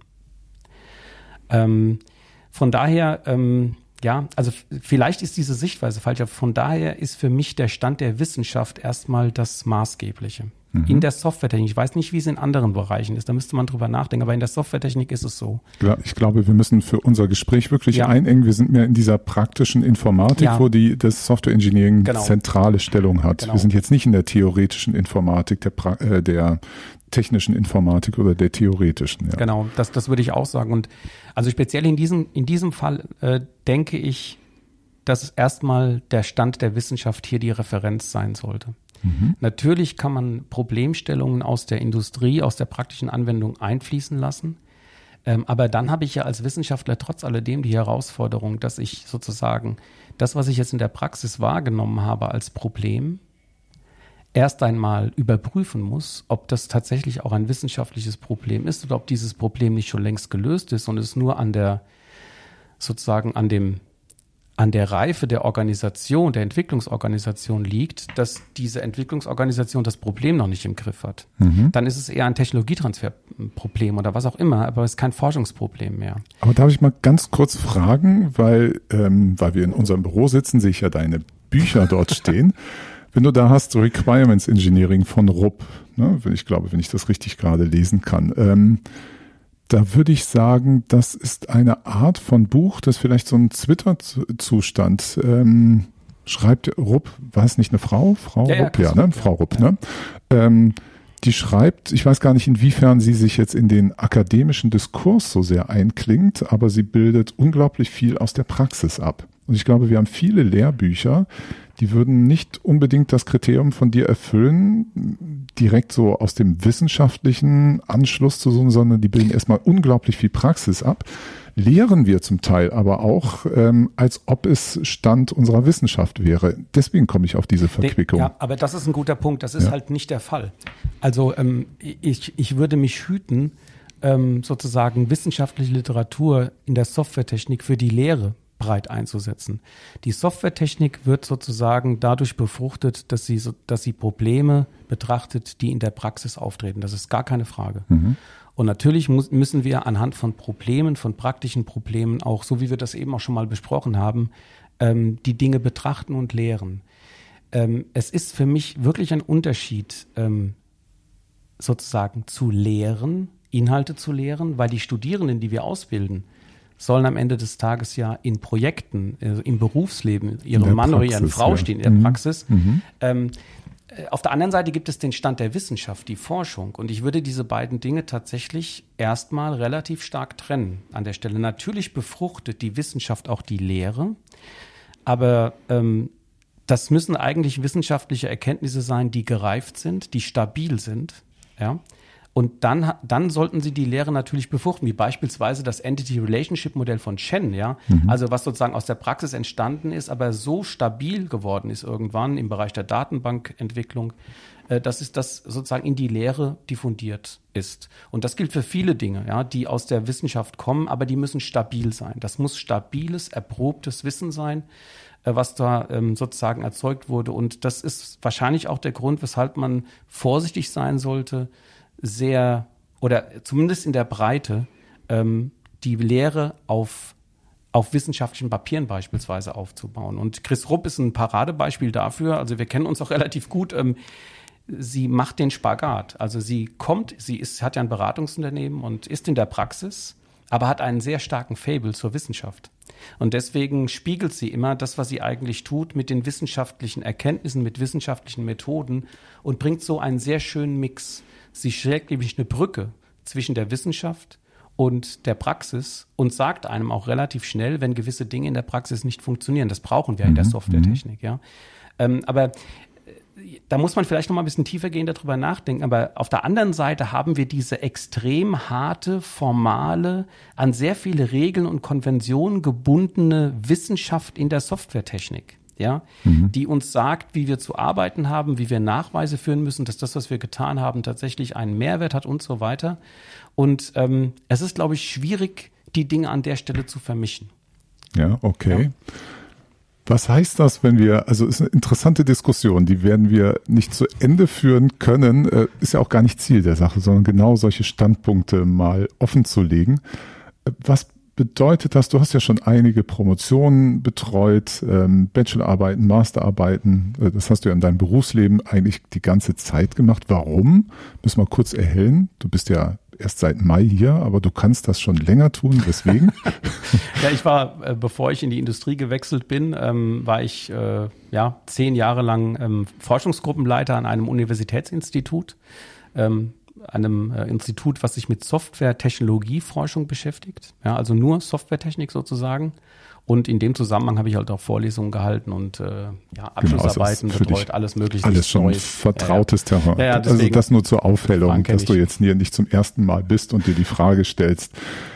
Ähm, von daher, ähm, ja, also f- vielleicht ist diese Sichtweise falsch, aber von daher ist für mich der Stand der Wissenschaft erstmal das Maßgebliche. Mhm. In der Softwaretechnik, ich weiß nicht, wie es in anderen Bereichen ist, da müsste man drüber nachdenken, aber in der Softwaretechnik ist es so. Ja, ich glaube, wir müssen für unser Gespräch wirklich ja. einengen. Wir sind mehr in dieser praktischen Informatik, ja. wo die das Software Engineering genau. zentrale Stellung hat. Genau. Wir sind jetzt nicht in der theoretischen Informatik, der, pra- äh, der technischen Informatik oder der theoretischen. Ja. Genau, das, das würde ich auch sagen. Und also speziell in diesem, in diesem Fall äh, denke ich, dass erstmal der Stand der Wissenschaft hier die Referenz sein sollte. Mhm. Natürlich kann man Problemstellungen aus der Industrie, aus der praktischen Anwendung einfließen lassen. Ähm, aber dann habe ich ja als Wissenschaftler trotz alledem die Herausforderung, dass ich sozusagen das, was ich jetzt in der Praxis wahrgenommen habe als Problem, erst einmal überprüfen muss, ob das tatsächlich auch ein wissenschaftliches Problem ist oder ob dieses Problem nicht schon längst gelöst ist und es nur an der sozusagen an dem an der Reife der Organisation, der Entwicklungsorganisation liegt, dass diese Entwicklungsorganisation das Problem noch nicht im Griff hat. Mhm. Dann ist es eher ein Technologietransferproblem oder was auch immer, aber es ist kein Forschungsproblem mehr. Aber darf ich mal ganz kurz fragen, weil, ähm, weil wir in unserem Büro sitzen, sehe ich ja deine Bücher dort stehen. Wenn du da hast, Requirements Engineering von Rupp, ne, ich glaube, wenn ich das richtig gerade lesen kann, ähm, da würde ich sagen, das ist eine Art von Buch, das vielleicht so ein Twitter-Zustand ähm, schreibt. Rupp, war es nicht eine Frau? Frau ja, Rupp, ja, ja, ne? ja. Frau Rupp, ne? Ähm, die schreibt, ich weiß gar nicht, inwiefern sie sich jetzt in den akademischen Diskurs so sehr einklingt, aber sie bildet unglaublich viel aus der Praxis ab. Und ich glaube, wir haben viele Lehrbücher, die würden nicht unbedingt das Kriterium von dir erfüllen, direkt so aus dem wissenschaftlichen Anschluss zu so, sondern die bilden erstmal unglaublich viel Praxis ab. Lehren wir zum Teil aber auch, ähm, als ob es Stand unserer Wissenschaft wäre. Deswegen komme ich auf diese Verquickung. Ja, aber das ist ein guter Punkt. Das ist ja. halt nicht der Fall. Also ähm, ich, ich würde mich hüten, ähm, sozusagen wissenschaftliche Literatur in der Softwaretechnik für die Lehre breit einzusetzen. Die Softwaretechnik wird sozusagen dadurch befruchtet, dass sie, so, dass sie Probleme betrachtet, die in der Praxis auftreten. Das ist gar keine Frage. Mhm. Und natürlich muss, müssen wir anhand von Problemen, von praktischen Problemen auch, so wie wir das eben auch schon mal besprochen haben, ähm, die Dinge betrachten und lehren. Ähm, es ist für mich wirklich ein Unterschied, ähm, sozusagen zu lehren, Inhalte zu lehren, weil die Studierenden, die wir ausbilden, sollen am Ende des Tages ja in Projekten, also im Berufsleben, ihrem Mann Praxis, oder ihrer Frau ja. stehen in der mhm. Praxis. Mhm. Ähm, Auf der anderen Seite gibt es den Stand der Wissenschaft, die Forschung. Und ich würde diese beiden Dinge tatsächlich erstmal relativ stark trennen an der Stelle. Natürlich befruchtet die Wissenschaft auch die Lehre, aber ähm, das müssen eigentlich wissenschaftliche Erkenntnisse sein, die gereift sind, die stabil sind, ja. Und dann, dann sollten sie die Lehre natürlich befruchten, wie beispielsweise das Entity-Relationship-Modell von Chen, ja. Mhm. Also was sozusagen aus der Praxis entstanden ist, aber so stabil geworden ist irgendwann im Bereich der Datenbankentwicklung, äh, dass es das sozusagen in die Lehre diffundiert ist. Und das gilt für viele Dinge, ja, die aus der Wissenschaft kommen, aber die müssen stabil sein. Das muss stabiles, erprobtes Wissen sein, äh, was da ähm, sozusagen erzeugt wurde. Und das ist wahrscheinlich auch der Grund, weshalb man vorsichtig sein sollte, sehr oder zumindest in der Breite ähm, die Lehre auf, auf wissenschaftlichen Papieren beispielsweise aufzubauen. Und Chris Rupp ist ein Paradebeispiel dafür. Also wir kennen uns auch relativ gut. Ähm, sie macht den Spagat. Also sie kommt, sie ist, hat ja ein Beratungsunternehmen und ist in der Praxis, aber hat einen sehr starken Faible zur Wissenschaft. Und deswegen spiegelt sie immer das, was sie eigentlich tut, mit den wissenschaftlichen Erkenntnissen, mit wissenschaftlichen Methoden und bringt so einen sehr schönen Mix. Sie schlägt nämlich eine Brücke zwischen der Wissenschaft und der Praxis und sagt einem auch relativ schnell, wenn gewisse Dinge in der Praxis nicht funktionieren. Das brauchen wir mhm. in der Softwaretechnik, ja. Ähm, aber da muss man vielleicht noch mal ein bisschen tiefergehend darüber nachdenken. Aber auf der anderen Seite haben wir diese extrem harte, formale, an sehr viele Regeln und Konventionen gebundene Wissenschaft in der Softwaretechnik. Ja, mhm. die uns sagt, wie wir zu arbeiten haben, wie wir Nachweise führen müssen, dass das, was wir getan haben, tatsächlich einen Mehrwert hat und so weiter. Und ähm, es ist, glaube ich, schwierig, die Dinge an der Stelle zu vermischen. Ja, okay. Ja. Was heißt das, wenn wir, also ist eine interessante Diskussion, die werden wir nicht zu Ende führen können, äh, ist ja auch gar nicht Ziel der Sache, sondern genau solche Standpunkte mal offen zu legen. Was bedeutet das, du hast ja schon einige Promotionen betreut, ähm, Bachelorarbeiten, Masterarbeiten, äh, das hast du ja in deinem Berufsleben eigentlich die ganze Zeit gemacht. Warum? Müssen wir kurz erhellen. Du bist ja erst seit Mai hier, aber du kannst das schon länger tun, deswegen. Ja, ich war, äh, bevor ich in die Industrie gewechselt bin, ähm, war ich äh, ja zehn Jahre lang ähm, Forschungsgruppenleiter an einem Universitätsinstitut, ähm, einem äh, Institut, was sich mit Software-Technologieforschung beschäftigt, ja, also nur Softwaretechnik sozusagen. Und in dem Zusammenhang habe ich halt auch Vorlesungen gehalten und äh, ja, Abschlussarbeiten genau, also betreut, alles mögliche. Alles schon Neues. Vertrautes ja, ja. Terrain. Ja, ja, also das nur zur Aufhellung, dass du jetzt hier nicht zum ersten Mal bist und dir die Frage stellst,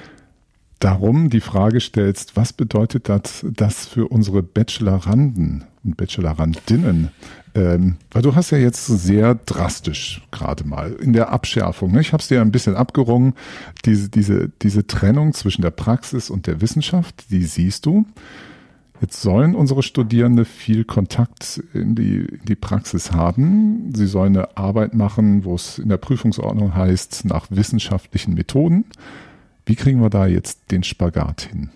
darum die Frage stellst, was bedeutet das, das für unsere Bacheloranden und Bachelorandinnen? Ähm, weil du hast ja jetzt sehr drastisch gerade mal in der Abschärfung, ne? Ich habe es dir ein bisschen abgerungen, diese, diese, diese Trennung zwischen der Praxis und der Wissenschaft, die siehst du. Jetzt sollen unsere Studierende viel Kontakt in die, in die Praxis haben. Sie sollen eine Arbeit machen, wo es in der Prüfungsordnung heißt, nach wissenschaftlichen Methoden. Wie kriegen wir da jetzt den Spagat hin?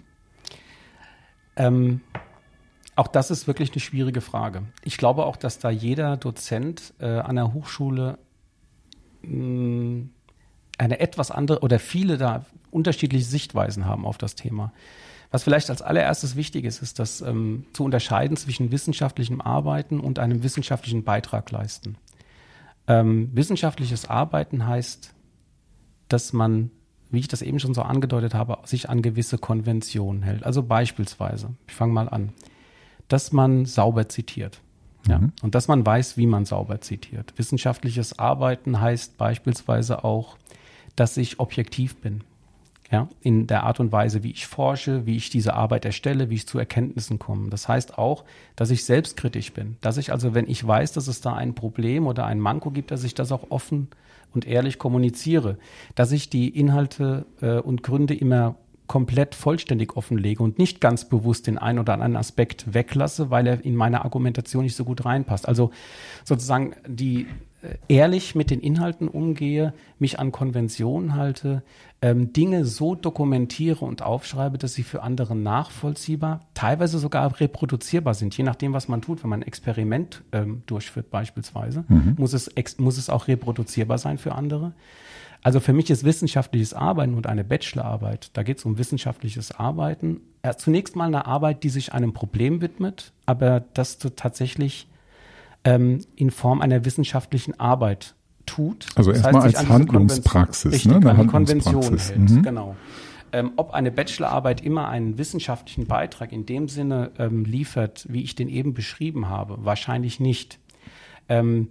Ähm, auch das ist wirklich eine schwierige Frage. Ich glaube auch, dass da jeder Dozent äh, an der Hochschule mh, eine etwas andere oder viele da unterschiedliche Sichtweisen haben auf das Thema. Was vielleicht als allererstes wichtig ist, ist das ähm, zu unterscheiden zwischen wissenschaftlichem Arbeiten und einem wissenschaftlichen Beitrag leisten. Ähm, wissenschaftliches Arbeiten heißt, dass man, wie ich das eben schon so angedeutet habe, sich an gewisse Konventionen hält. Also beispielsweise, ich fange mal an, dass man sauber zitiert. Ja, mhm. Und dass man weiß, wie man sauber zitiert. Wissenschaftliches Arbeiten heißt beispielsweise auch, dass ich objektiv bin. Ja, in der Art und Weise, wie ich forsche, wie ich diese Arbeit erstelle, wie ich zu Erkenntnissen komme. Das heißt auch, dass ich selbstkritisch bin. Dass ich also, wenn ich weiß, dass es da ein Problem oder ein Manko gibt, dass ich das auch offen und ehrlich kommuniziere. Dass ich die Inhalte äh, und Gründe immer komplett vollständig offenlege und nicht ganz bewusst den einen oder anderen Aspekt weglasse, weil er in meine Argumentation nicht so gut reinpasst. Also sozusagen die äh, ehrlich mit den Inhalten umgehe, mich an Konventionen halte, ähm, Dinge so dokumentiere und aufschreibe, dass sie für andere nachvollziehbar, teilweise sogar reproduzierbar sind, je nachdem, was man tut. Wenn man ein Experiment ähm, durchführt beispielsweise, mhm. muss es ex- muss es auch reproduzierbar sein für andere. Also für mich ist wissenschaftliches Arbeiten und eine Bachelorarbeit, da geht es um wissenschaftliches Arbeiten, ja, zunächst mal eine Arbeit, die sich einem Problem widmet, aber das du tatsächlich ähm, in Form einer wissenschaftlichen Arbeit tut. Also das erstmal heißt, als Handlungspraxis, richtig, ne? Eine an die Handlungspraxis. Konvention hält, Mhm. genau. Ähm, ob eine Bachelorarbeit immer einen wissenschaftlichen Beitrag in dem Sinne ähm, liefert, wie ich den eben beschrieben habe, wahrscheinlich nicht. Ähm,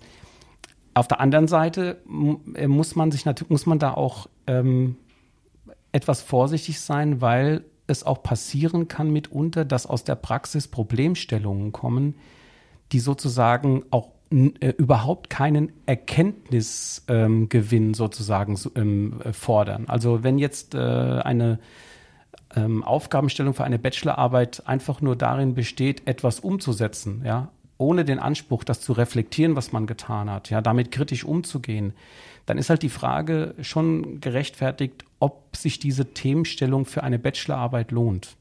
auf der anderen Seite m- muss man sich natürlich, muss man da auch ähm, etwas vorsichtig sein, weil es auch passieren kann mitunter, dass aus der Praxis Problemstellungen kommen, die sozusagen auch n- äh, überhaupt keinen Erkenntnisgewinn ähm, sozusagen so, ähm, fordern. Also wenn jetzt äh, eine ähm, Aufgabenstellung für eine Bachelorarbeit einfach nur darin besteht, etwas umzusetzen, ja, ohne den Anspruch, das zu reflektieren, was man getan hat, ja, damit kritisch umzugehen, dann ist halt die Frage schon gerechtfertigt, ob sich diese Themenstellung für eine Bachelorarbeit lohnt.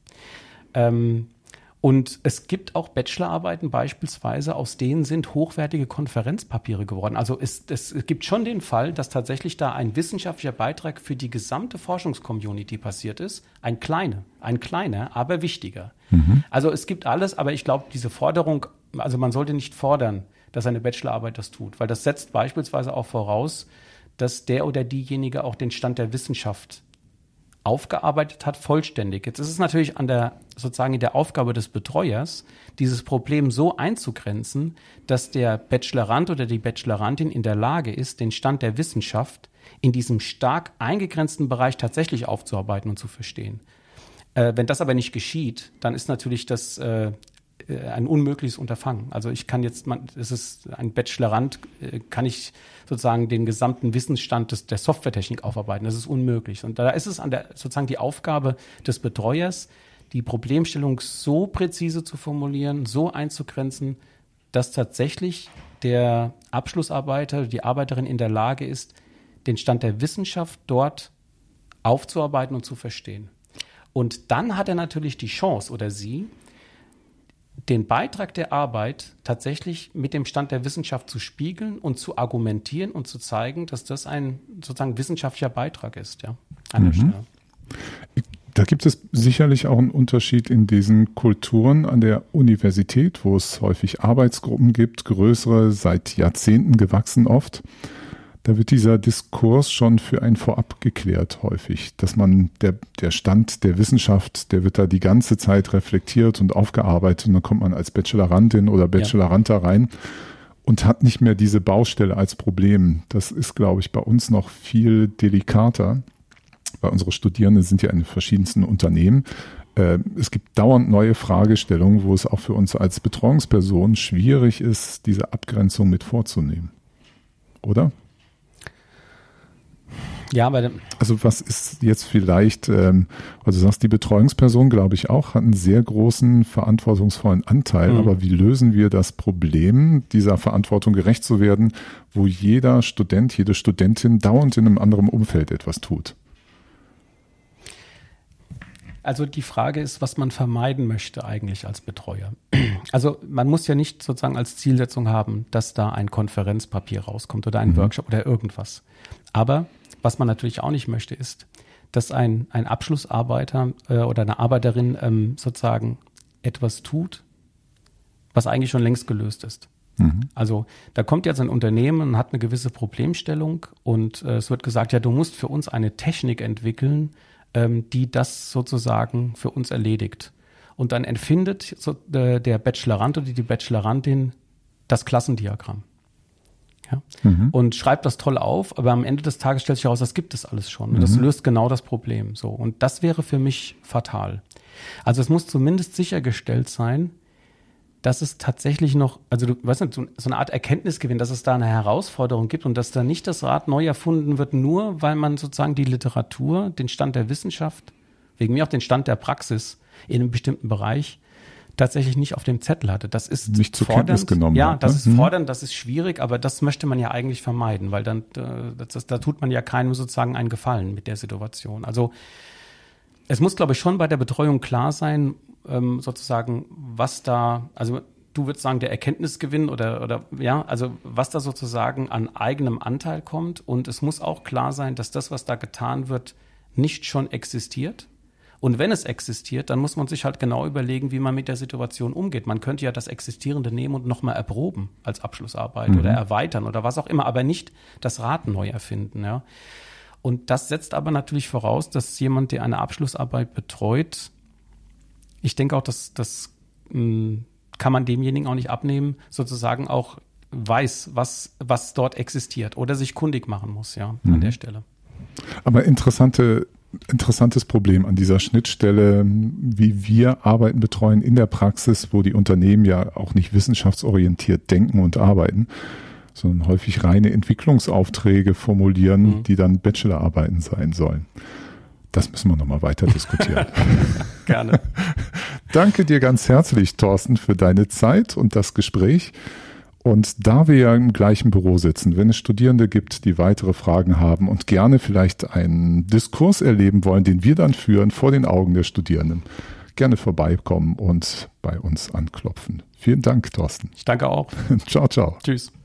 Ähm, Und es gibt auch Bachelorarbeiten beispielsweise, aus denen sind hochwertige Konferenzpapiere geworden. Also es, es gibt schon den Fall, dass tatsächlich da ein wissenschaftlicher Beitrag für die gesamte Forschungscommunity passiert ist. Ein kleiner, ein kleiner, aber wichtiger. Mhm. Also es gibt alles, aber ich glaube, diese Forderung, also man sollte nicht fordern, dass eine Bachelorarbeit das tut, weil das setzt beispielsweise auch voraus, dass der oder diejenige auch den Stand der Wissenschaft aufgearbeitet hat, vollständig. Jetzt ist es natürlich an der, sozusagen in der Aufgabe des Betreuers, dieses Problem so einzugrenzen, dass der Bachelorand oder die Bachelorandin in der Lage ist, den Stand der Wissenschaft in diesem stark eingegrenzten Bereich tatsächlich aufzuarbeiten und zu verstehen. Äh, wenn das aber nicht geschieht, dann ist natürlich das äh, ein unmögliches Unterfangen. Also ich kann jetzt, man, es ist ein Bachelorand, äh, kann ich sozusagen den gesamten Wissensstand des, der Softwaretechnik aufarbeiten. Das ist unmöglich. Und da ist es an der, sozusagen die Aufgabe des Betreuers, die Problemstellung so präzise zu formulieren, so einzugrenzen, dass tatsächlich der Abschlussarbeiter, die Arbeiterin in der Lage ist, den Stand der Wissenschaft dort aufzuarbeiten und zu verstehen. Und dann hat er natürlich die Chance oder sie, den Beitrag der Arbeit tatsächlich mit dem Stand der Wissenschaft zu spiegeln und zu argumentieren und zu zeigen, dass das ein sozusagen wissenschaftlicher Beitrag ist, ja, an der Stelle. Da gibt es sicherlich auch einen Unterschied in diesen Kulturen an der Universität, wo es häufig Arbeitsgruppen gibt, größere, seit Jahrzehnten gewachsen oft. Da wird dieser Diskurs schon für einen vorab geklärt häufig, dass man der, der Stand der Wissenschaft, der wird da die ganze Zeit reflektiert und aufgearbeitet und dann kommt man als Bachelorandin oder Bachelorand da rein und hat nicht mehr diese Baustelle als Problem. Das ist, glaube ich, bei uns noch viel delikater, weil unsere Studierenden sind ja in verschiedensten Unternehmen. Es gibt dauernd neue Fragestellungen, wo es auch für uns als Betreuungsperson schwierig ist, diese Abgrenzung mit vorzunehmen. Oder? Ja, aber also was ist jetzt vielleicht, ähm, also du sagst, die Betreuungsperson, glaube ich auch, hat einen sehr großen verantwortungsvollen Anteil, mhm. aber wie lösen wir das Problem, dieser Verantwortung gerecht zu werden, wo jeder Student, jede Studentin dauernd in einem anderen Umfeld etwas tut? Also die Frage ist, was man vermeiden möchte eigentlich als Betreuer. Also man muss ja nicht sozusagen als Zielsetzung haben, dass da ein Konferenzpapier rauskommt oder ein mhm. Workshop oder irgendwas. Aber was man natürlich auch nicht möchte, ist, dass ein, ein Abschlussarbeiter äh, oder eine Arbeiterin ähm, sozusagen etwas tut, was eigentlich schon längst gelöst ist. Mhm. Also da kommt jetzt ein Unternehmen und hat eine gewisse Problemstellung und äh, es wird gesagt, ja, du musst für uns eine Technik entwickeln, ähm, die das sozusagen für uns erledigt. Und dann empfindet so, äh, der Bachelorand oder die Bachelorandin das Klassendiagramm. Ja? Mhm. Und schreibt das toll auf, aber am Ende des Tages stellt sich heraus, das gibt es alles schon. Und mhm. das löst genau das Problem. So. Und das wäre für mich fatal. Also es muss zumindest sichergestellt sein, dass es tatsächlich noch, also du weißt nicht, so, so eine Art Erkenntnisgewinn, dass es da eine Herausforderung gibt und dass da nicht das Rad neu erfunden wird, nur weil man sozusagen die Literatur, den Stand der Wissenschaft, wegen mir auch den Stand der Praxis in einem bestimmten Bereich tatsächlich nicht auf dem Zettel hatte. Das ist nicht zur Kenntnis genommen. Ja, hat, das ne? ist fordernd, das ist schwierig, aber das möchte man ja eigentlich vermeiden, weil dann das, das, da tut man ja keinem sozusagen einen Gefallen mit der Situation. Also es muss, glaube ich, schon bei der Betreuung klar sein, ähm, sozusagen, was da, also du würdest sagen, der Erkenntnisgewinn oder, oder ja, also was da sozusagen an eigenem Anteil kommt und es muss auch klar sein, dass das, was da getan wird, nicht schon existiert Und wenn es existiert, dann muss man sich halt genau überlegen, wie man mit der Situation umgeht. Man könnte ja das Existierende nehmen und nochmal erproben als Abschlussarbeit mhm. oder erweitern oder was auch immer, aber nicht das Rad neu erfinden. Ja. Und das setzt aber natürlich voraus, dass jemand, der eine Abschlussarbeit betreut, ich denke auch, dass das mh, kann man demjenigen auch nicht abnehmen, sozusagen auch weiß, was, was dort existiert oder sich kundig machen muss, ja, an mhm. der Stelle. Aber interessante, interessantes Problem an dieser Schnittstelle, wie wir Arbeiten betreuen in der Praxis, wo die Unternehmen ja auch nicht wissenschaftsorientiert denken und arbeiten, sondern häufig reine Entwicklungsaufträge formulieren, mhm. die dann Bachelorarbeiten sein sollen. Das müssen wir nochmal weiter diskutieren. Gerne. Danke dir ganz herzlich, Thorsten, für deine Zeit und das Gespräch. Und da wir ja im gleichen Büro sitzen, wenn es Studierende gibt, die weitere Fragen haben und gerne vielleicht einen Diskurs erleben wollen, den wir dann führen vor den Augen der Studierenden, gerne vorbeikommen und bei uns anklopfen. Vielen Dank, Thorsten. Ich danke auch. Ciao, ciao. Tschüss.